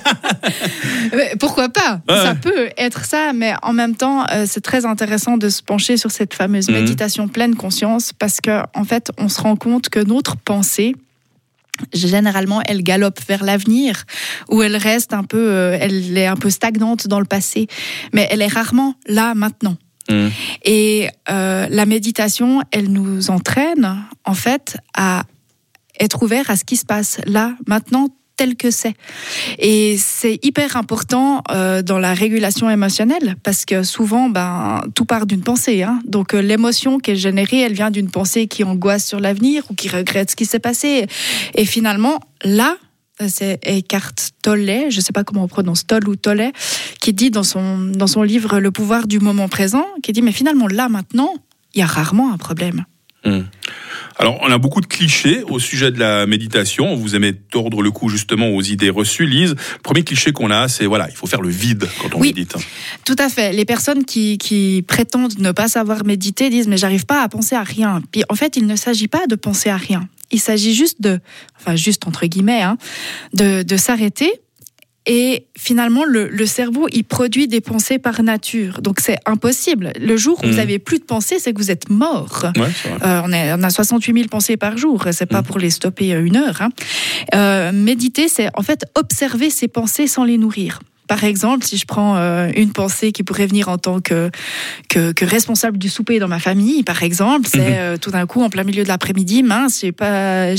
Pourquoi pas ? Ça peut être ça, mais en même temps, c'est très intéressant de se pencher sur cette fameuse méditation pleine conscience parce qu'en fait, on se rend compte que notre pensée, généralement, elle galope vers l'avenir ou elle reste elle est un peu stagnante dans le passé, mais elle est rarement là maintenant. Et la méditation, elle nous entraîne en fait à être ouvert à ce qui se passe là, maintenant, tel que c'est. Et c'est hyper important dans la régulation émotionnelle, parce que souvent, tout part d'une pensée. Donc l'émotion qui est générée, elle vient d'une pensée qui angoisse sur l'avenir ou qui regrette ce qui s'est passé. Et finalement, là, c'est Eckhart Tolle, je ne sais pas comment on prononce, Tolle ou Tolle, qui dit dans son livre Le pouvoir du moment présent, qui dit mais finalement là maintenant, il y a rarement un problème. Alors, on a beaucoup de clichés au sujet de la méditation. Vous aimez tordre le cou justement aux idées reçues. Lise, le premier cliché qu'on a, c'est il faut faire le vide quand on médite. Tout à fait. Les personnes qui prétendent ne pas savoir méditer disent mais j'arrive pas à penser à rien. Puis en fait, il ne s'agit pas de penser à rien. Il s'agit juste juste entre guillemets, de s'arrêter. Et finalement, le cerveau, il produit des pensées par nature. Donc, c'est impossible. Le jour où vous n'avez plus de pensées, c'est que vous êtes mort. Ouais, c'est vrai. On a 68 000 pensées par jour. C'est pas pour les stopper 1 heure. Méditer, c'est en fait observer ces pensées sans les nourrir. Par exemple, si je prends une pensée qui pourrait venir en tant que responsable du souper dans ma famille, par exemple, c'est tout d'un coup en plein milieu de l'après-midi, mince, j'ai pas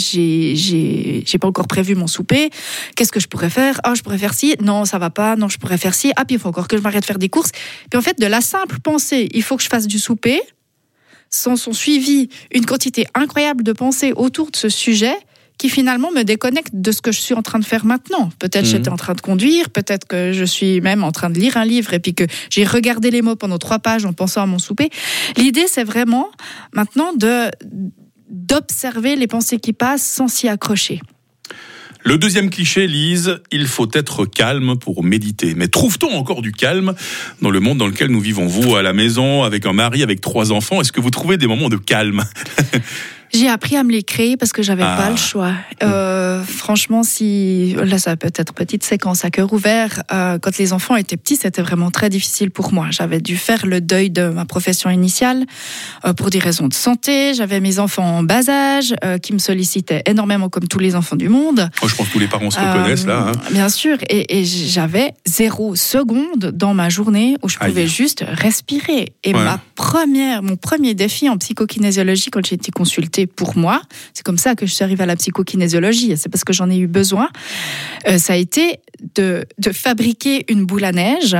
encore prévu mon souper. Qu'est-ce que je pourrais faire ? Je pourrais faire ci. Non, ça va pas. Non, je pourrais faire ci. Puis il faut encore que je m'arrête de faire des courses. Puis en fait, de la simple pensée, il faut que je fasse du souper, sont suivis une quantité incroyable de pensées autour de ce sujet, qui finalement me déconnecte de ce que je suis en train de faire maintenant. Peut-être j'étais en train de conduire, peut-être que je suis même en train de lire un livre et puis que j'ai regardé les mots pendant 3 pages en pensant à mon souper. L'idée, c'est vraiment maintenant d'observer les pensées qui passent sans s'y accrocher. Le deuxième cliché, Lise, il faut être calme pour méditer. Mais trouve-t-on encore du calme dans le monde dans lequel nous vivons ? Vous, à la maison, avec un mari, avec 3 enfants, est-ce que vous trouvez des moments de calme ? J'ai appris à me les créer parce que j'avais pas le choix. Franchement, là, ça peut être petite séquence à cœur ouvert. Quand les enfants étaient petits, c'était vraiment très difficile pour moi. J'avais dû faire le deuil de ma profession initiale pour des raisons de santé. J'avais mes enfants en bas âge qui me sollicitaient énormément, comme tous les enfants du monde. Je pense que tous les parents se reconnaissent là. Bien sûr, et j'avais 0 seconde dans ma journée où je pouvais juste respirer. Et mon premier défi en psychokinésiologie, quand j'ai été consultée pour moi, c'est comme ça que je suis arrivée à la psychokinésiologie, c'est parce que j'en ai eu besoin, ça a été de fabriquer une boule à neige,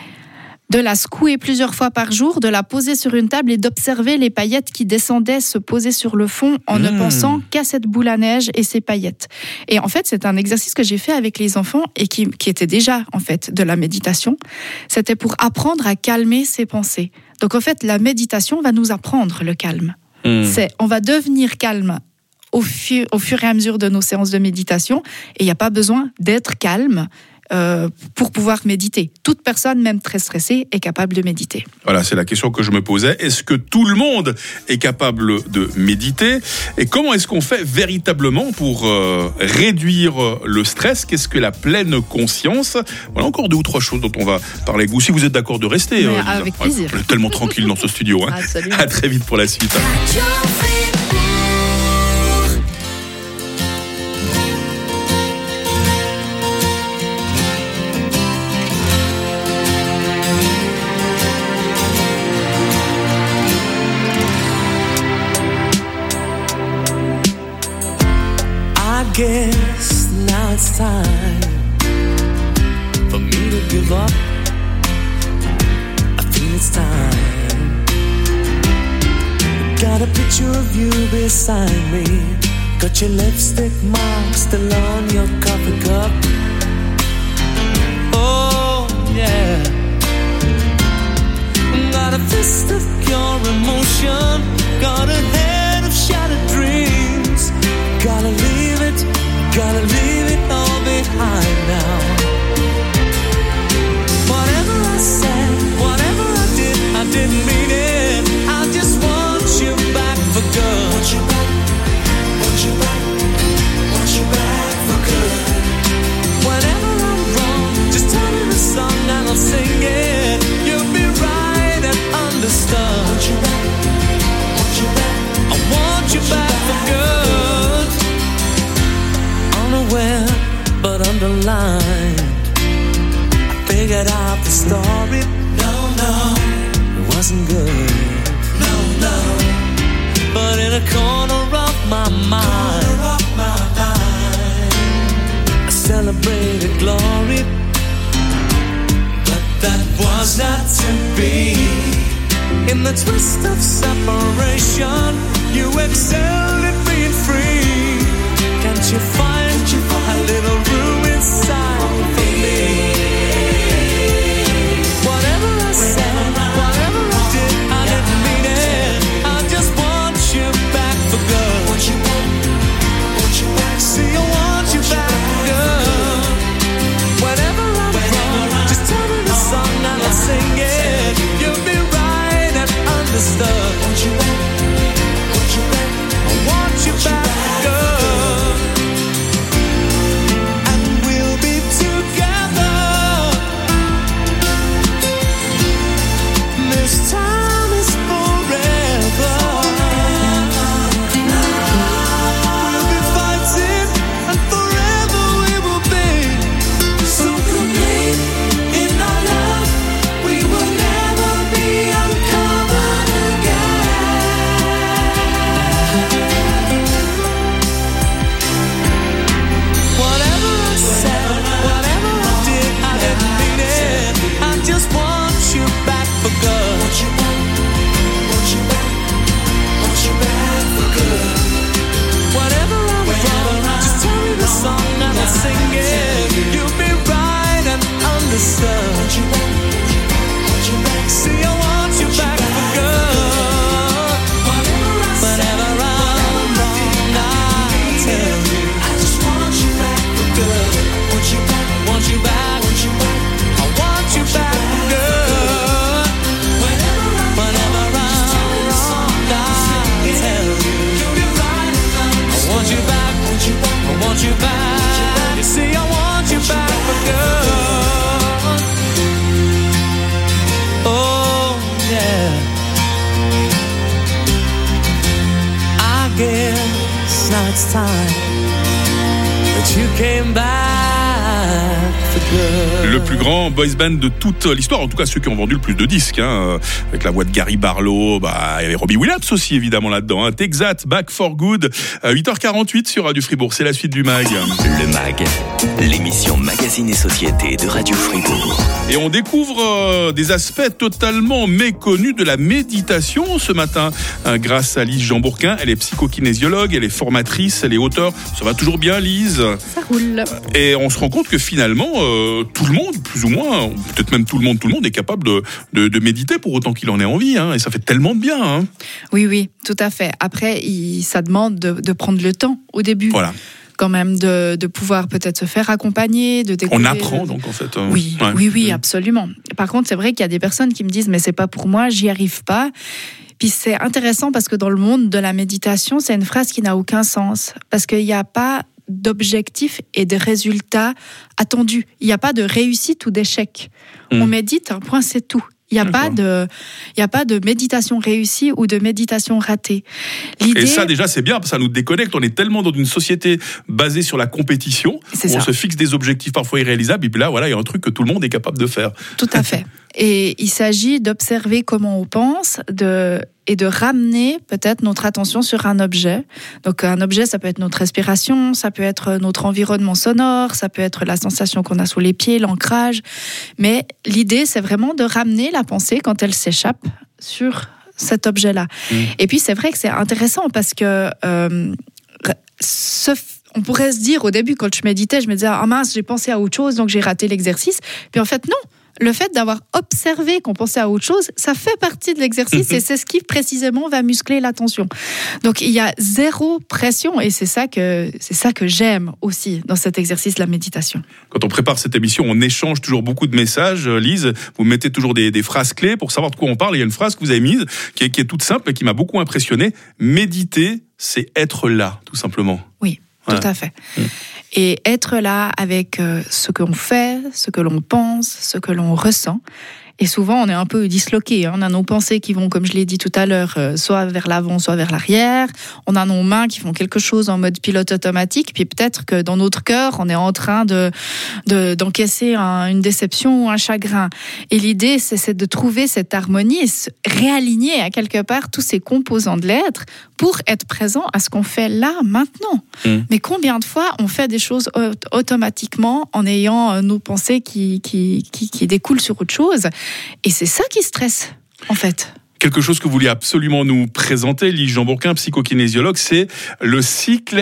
de la secouer plusieurs fois par jour, de la poser sur une table et d'observer les paillettes qui descendaient se poser sur le fond en ne pensant qu'à cette boule à neige et ses paillettes. Et en fait, c'est un exercice que j'ai fait avec les enfants et qui était déjà en fait de la méditation. C'était pour apprendre à calmer ses pensées. Donc en fait, la méditation va nous apprendre le calme. On va devenir calme au fur et à mesure de nos séances de méditation et il n'y a pas besoin d'être calme pour pouvoir méditer. Toute personne, même très stressée, est capable de méditer. Voilà, c'est la question que je me posais. Est-ce que tout le monde est capable de méditer ? Et comment est-ce qu'on fait véritablement pour réduire le stress ? Qu'est-ce que la pleine conscience ? Voilà encore 2 ou 3 choses dont on va parler avec vous. Si vous êtes d'accord de rester, Lisa. Avec plaisir. On est tellement tranquille dans ce studio. Absolument. À très vite pour la suite. Guess now it's time for me to give up. I feel it's time. Got a picture of you beside me. Got your lipstick mark still on your coffee cup. Oh yeah. Got a fist of pure emotion. Got a head of shattered dreams. Gotta leave it all behind now. Whatever I said, whatever I didn't mean it. I just want you back for good. Want you back for good. Whenever I'm wrong, just tell me the song and I'll sing it. You'll be right and understood. Want you back, I want you back for good. Unaware, but underlined, I figured out the story. No, it wasn't good. No, but in a corner of my mind, I celebrated glory, but that was not to be. In the twist of separation, you excelled at being free. Can't you find a little room inside for me? Whatever I said, whatever I did, I didn't mean it. I just want you back for good. Want you back. See, I want you back for good. Whenever I'm wrong, just tell me the song and I'll sing it. You'll be right and understood. Want you back. I want you back for good. And we'll be together. This time is forever. We'll be fighting, and forever we will be so complete in our love. We will never be uncovered again. Whatever I said, whatever I did, I didn't mean it. I just want you back for good. Want you back for good. Whatever I'm wrong, just tell me the song and I'll sing it. You'll be right and understood. Want you back. See, I want you back for good. Whatever I'm wrong, I'll tell you. I just want you back for good. Want you back. I want you back for good. Whenever I'm wrong, I'll tell you. I want you back. I want you back. You see, I want you back for good. Oh yeah. I guess now it's time that you came back for good. Le plus grand boys band de toute l'histoire, en tout cas ceux qui ont vendu le plus de disques, avec la voix de Gary Barlow, il y avait Robbie Williams aussi évidemment là-dedans. Texat, Back for Good, 8h48 sur Radio Fribourg, c'est la suite du MAG. Le MAG, l'émission Magazine et Société de Radio Fribourg. Et on découvre des aspects totalement méconnus de la méditation ce matin, grâce à Lise Jean-Bourquin. Elle est psychokinésiologue, elle est formatrice, elle est auteure. Ça va toujours bien, Lise? Ça roule. Et on se rend compte que finalement, tout le monde, plus ou moins, peut-être même tout le monde est capable de méditer pour autant qu'il en ait envie. Et ça fait tellement de bien. Oui, tout à fait. Après, ça demande de prendre le temps au début. Voilà. Quand même de pouvoir peut-être se faire accompagner, de découvrir. On apprend donc en fait. Oui, absolument. Par contre, c'est vrai qu'il y a des personnes qui me disent mais c'est pas pour moi, j'y arrive pas. Puis c'est intéressant parce que dans le monde de la méditation, c'est une phrase qui n'a aucun sens parce qu'il n'y a pas d'objectifs et de résultats attendus. Il n'y a pas de réussite ou d'échec. On médite, un point, c'est tout. Il n'y a pas de méditation réussie ou de méditation ratée. Et ça, déjà, c'est bien, parce que ça nous déconnecte. On est tellement dans une société basée sur la compétition, où on se fixe des objectifs parfois irréalisables, et puis là, voilà, il y a un truc que tout le monde est capable de faire. Tout à fait. Et il s'agit d'observer comment on pense, et de ramener peut-être notre attention sur un objet. Donc un objet, ça peut être notre respiration, ça peut être notre environnement sonore, ça peut être la sensation qu'on a sous les pieds, l'ancrage. Mais l'idée, c'est vraiment de ramener la pensée quand elle s'échappe sur cet objet-là. Et puis c'est vrai que c'est intéressant parce que on pourrait se dire au début, quand je méditais, je me disais « Ah mince, j'ai pensé à autre chose, donc j'ai raté l'exercice ». Puis en fait, non. Le fait d'avoir observé qu'on pensait à autre chose, ça fait partie de l'exercice et c'est ce qui précisément va muscler l'attention. Donc il y a zéro pression et c'est ça que j'aime aussi dans cet exercice de la méditation. Quand on prépare cette émission, on échange toujours beaucoup de messages. Lise, vous mettez toujours des phrases clés pour savoir de quoi on parle. Il y a une phrase que vous avez mise qui est toute simple et qui m'a beaucoup impressionné. Méditer, c'est être là, tout simplement. Oui, tout à fait. Et être là avec ce qu'on fait, ce que l'on pense, pense, ce que l'on ressent. Et souvent, on est un peu disloqué. On a nos pensées qui vont, comme je l'ai dit tout à l'heure, soit vers l'avant, soit vers l'arrière. On a nos mains qui font quelque chose en mode pilote automatique. Puis peut-être que dans notre cœur, on est en train d'encaisser une déception ou un chagrin. Et l'idée, c'est de trouver cette harmonie et se réaligner à quelque part tous ces composants de l'être pour être présent à ce qu'on fait là, maintenant. Mais combien de fois on fait des choses automatiquement en ayant nos pensées qui découlent sur autre chose? Et c'est ça qui stresse, en fait. Quelque chose que vous vouliez absolument nous présenter, Lise Jean-Bourquin, psychokinésiologue, c'est le cycle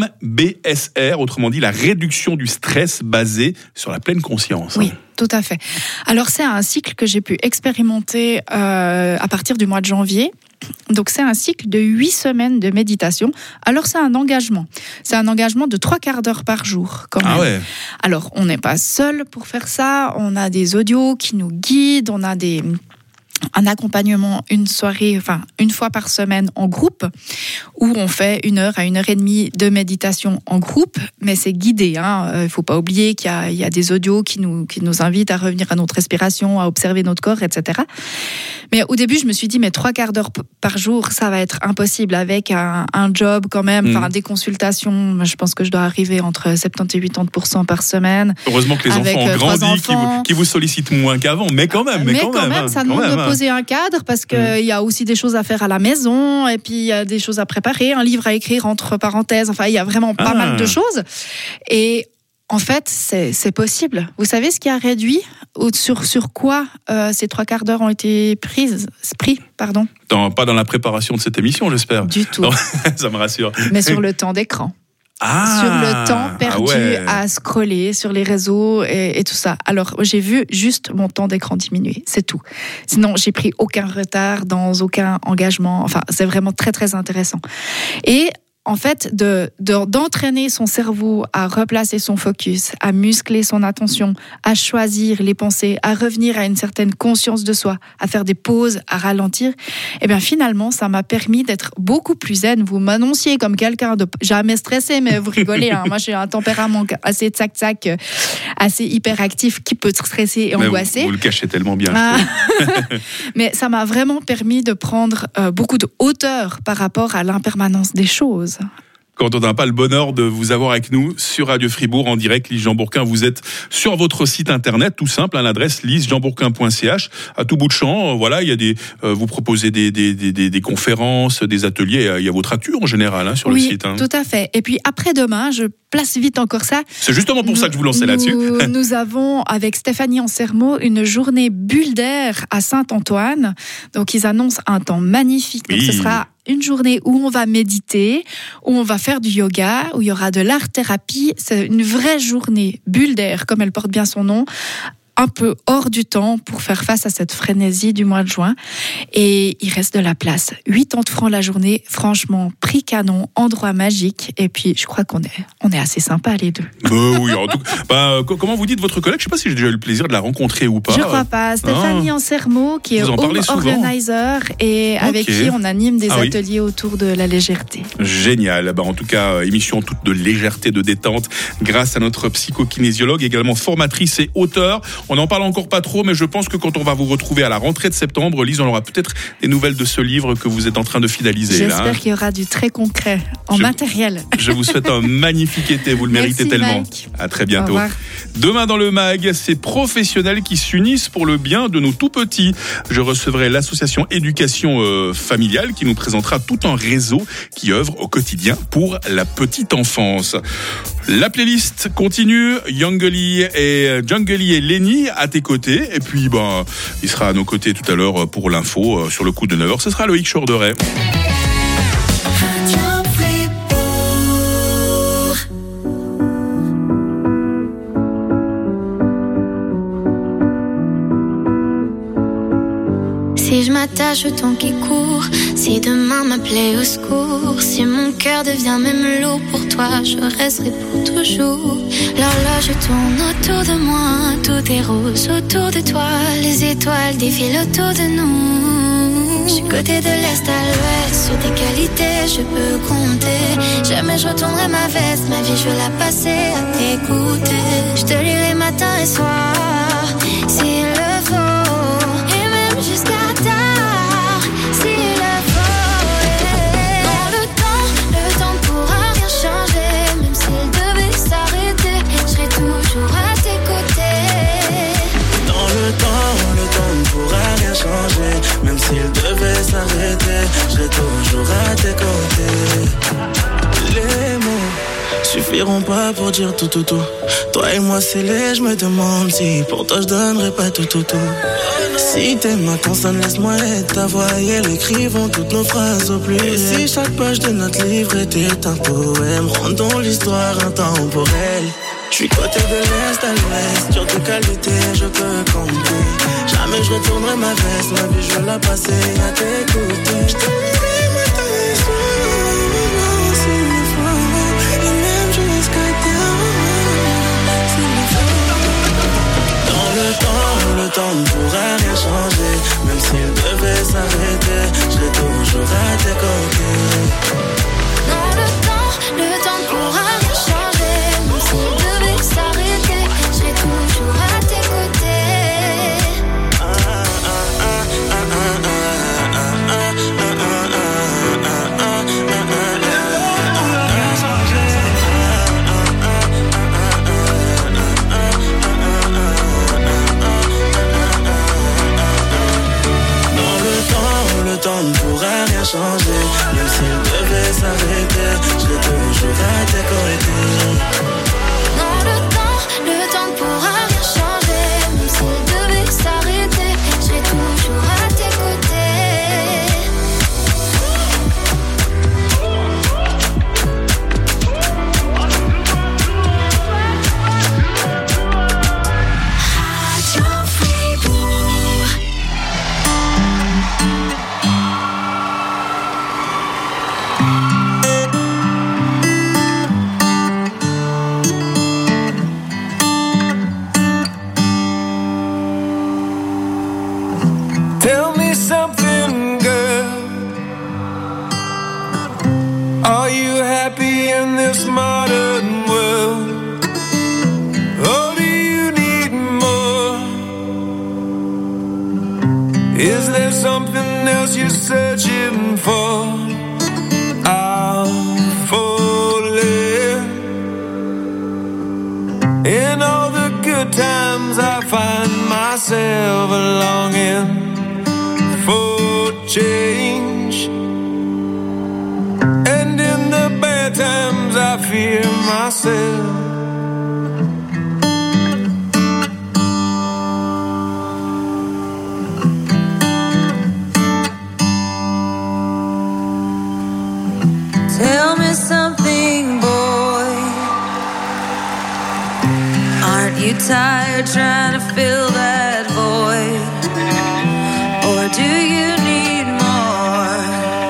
MBSR, autrement dit la réduction du stress basé sur la pleine conscience. Oui, tout à fait. Alors c'est un cycle que j'ai pu expérimenter à partir du mois de janvier. Donc c'est un cycle de 8 semaines de méditation. Alors c'est un engagement. C'est un engagement de 3/4 d'heure par jour quand même. Ah ouais. Alors on n'est pas seul pour faire ça. On a des audios qui nous guident. On a un accompagnement, une fois par semaine en groupe, où on fait 1 heure à 1 heure et demie de méditation en groupe, mais c'est guidé. Il faut pas oublier qu'il y a des audios qui nous invitent à revenir à notre respiration, à observer notre corps, etc. Mais au début, je me suis dit, mais 3/4 d'heure par jour, ça va être impossible avec un job quand même, des consultations. Je pense que je dois arriver entre 70 et 80% par semaine. Heureusement que les enfants ont grandi, qui vous sollicitent moins qu'avant, mais quand même. Mais quand même, ça demande de poser un cadre parce qu'il y a aussi des choses à faire à la maison et puis il y a des choses à préparer, un livre à écrire entre parenthèses. Enfin, il y a vraiment pas mal de choses. Et en fait, c'est possible. Vous savez ce qui a réduit sur quoi ces 3/4 d'heure ont été pris, pardon. Pas dans la préparation de cette émission, j'espère. Du tout. Non, ça me rassure. Mais sur le temps d'écran. Sur le temps perdu à scroller sur les réseaux et tout ça. Alors, j'ai vu juste mon temps d'écran diminuer, c'est tout. Sinon, j'ai pris aucun retard dans aucun engagement. Enfin, c'est vraiment très, très intéressant. Et en fait, d'entraîner son cerveau à replacer son focus, à muscler son attention, à choisir les pensées, à revenir à une certaine conscience de soi, à faire des pauses, à ralentir, et bien finalement, ça m'a permis d'être beaucoup plus zen. Vous m'annonciez comme quelqu'un de jamais stressé, mais vous rigolez. Moi, j'ai un tempérament assez tsac-tsac, assez hyperactif, qui peut stresser et angoisser. Vous le cachez tellement bien. Mais ça m'a vraiment permis de prendre beaucoup de hauteur par rapport à l'impermanence des choses. Quand on n'a pas le bonheur de vous avoir avec nous sur Radio Fribourg en direct, Lise Jean-Bourquin, vous êtes sur votre site internet, tout simple, à l'adresse lisejeanbourquin.ch. À tout bout de champ, voilà, il y a vous proposez des conférences, des ateliers, il y a votre actu en général sur le site. Oui, tout à fait. Et puis après-demain, je place vite encore ça. C'est justement pour ça que je vous lançais là-dessus. Nous avons, avec Stéphanie Ansermo, une journée bulle d'air à Saint-Antoine. Donc, ils annoncent un temps magnifique. Donc, ce sera une journée où on va méditer, où on va faire du yoga, où il y aura de l'art-thérapie. C'est une vraie journée bulle d'air, comme elle porte bien son nom, un peu hors du temps pour faire face à cette frénésie du mois de juin. Et il reste de la place. 80 francs la journée, franchement, prix canon, endroit magique. Et puis, je crois qu'on est assez sympas, les deux. Oui, en tout cas. Comment vous dites votre collègue? Je ne sais pas si j'ai déjà eu le plaisir de la rencontrer ou pas. Je ne crois pas. Stéphanie Ansermo, qui est home organizer et avec qui on anime des ateliers autour de la légèreté. Génial. En tout cas, émission toute de légèreté, de détente, grâce à notre psychokinésiologue, également formatrice et auteure. On n'en parle encore pas trop, mais je pense que quand on va vous retrouver à la rentrée de septembre, Lise, on aura peut-être des nouvelles de ce livre que vous êtes en train de fidéliser. J'espère qu'il y aura du très concret, matériel. Je vous souhaite un magnifique été, vous le méritez tellement. Mike. À très bientôt. Au revoir. Demain dans le MAG, ces professionnels qui s'unissent pour le bien de nos tout-petits. Je recevrai l'association Éducation Familiale qui nous présentera tout un réseau qui œuvre au quotidien pour la petite enfance. La playlist continue, Jungle et Lenny à tes côtés, et puis il sera à nos côtés tout à l'heure pour l'info sur le coup de 9h, ce sera Loïc Chorderet. Si je m'attache au temps qui court, si demain m'appelait au secours, si mon cœur devient même lourd pour toi, je resterai pour toujours. L'horloge tourne autour de moi, tout est rose autour de toi, les étoiles défilent autour de nous. Je suis côté de l'est à l'ouest, sur tes qualités je peux compter. Jamais je retournerai ma veste, ma vie je vais la passer à t'écouter. Je te lirai matin et soir, crieront pas pour dire tout. Toi et moi c'est laid, je me demande si pour toi je donnerais pas tout. Si t'es ma consonne, laisse-moi être ta voix et elle écrivons toutes nos phrases au plus. Et si chaque page de notre livre était un poème, rendons l'histoire intemporelle. Je suis côté de l'Est à l'Ouest, sur tes qualités je peux compter. Jamais je retournerai ma veste, ma vie je veux la passer à t'écouter. Je t'aimerai matin et soir, s'il le faut, et même jusqu'à terre, s'il le faut. Dans le temps ne pourra rien changer, même s'il devait s'arrêter, je serai toujours à tes côtés. Dans le temps ne pourra rien changer, même s'il devait s'arrêter, je serai toujours à tes côtés. Le temps ne pourra rien changer, même s'il devait s'arrêter, je serai toujours à tes côtés. Non, le temps ne pourra rien changer, même s'il devait s'arrêter, je serai toujours à tes côtés. Is there something else you're searching for? I'm falling. In all the good times I find myself longing for change. And in the bad times I fear myself. Tell me something, boy. Aren't you tired trying to fill that void? Or do you need more?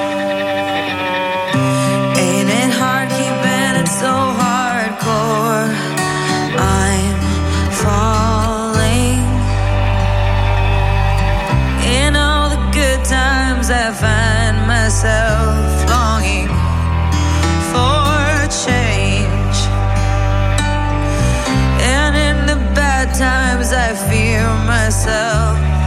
Ain't it hard keeping it so hardcore? I'm falling. In all the good times I find myself longing for change, and in the bad times I fear myself.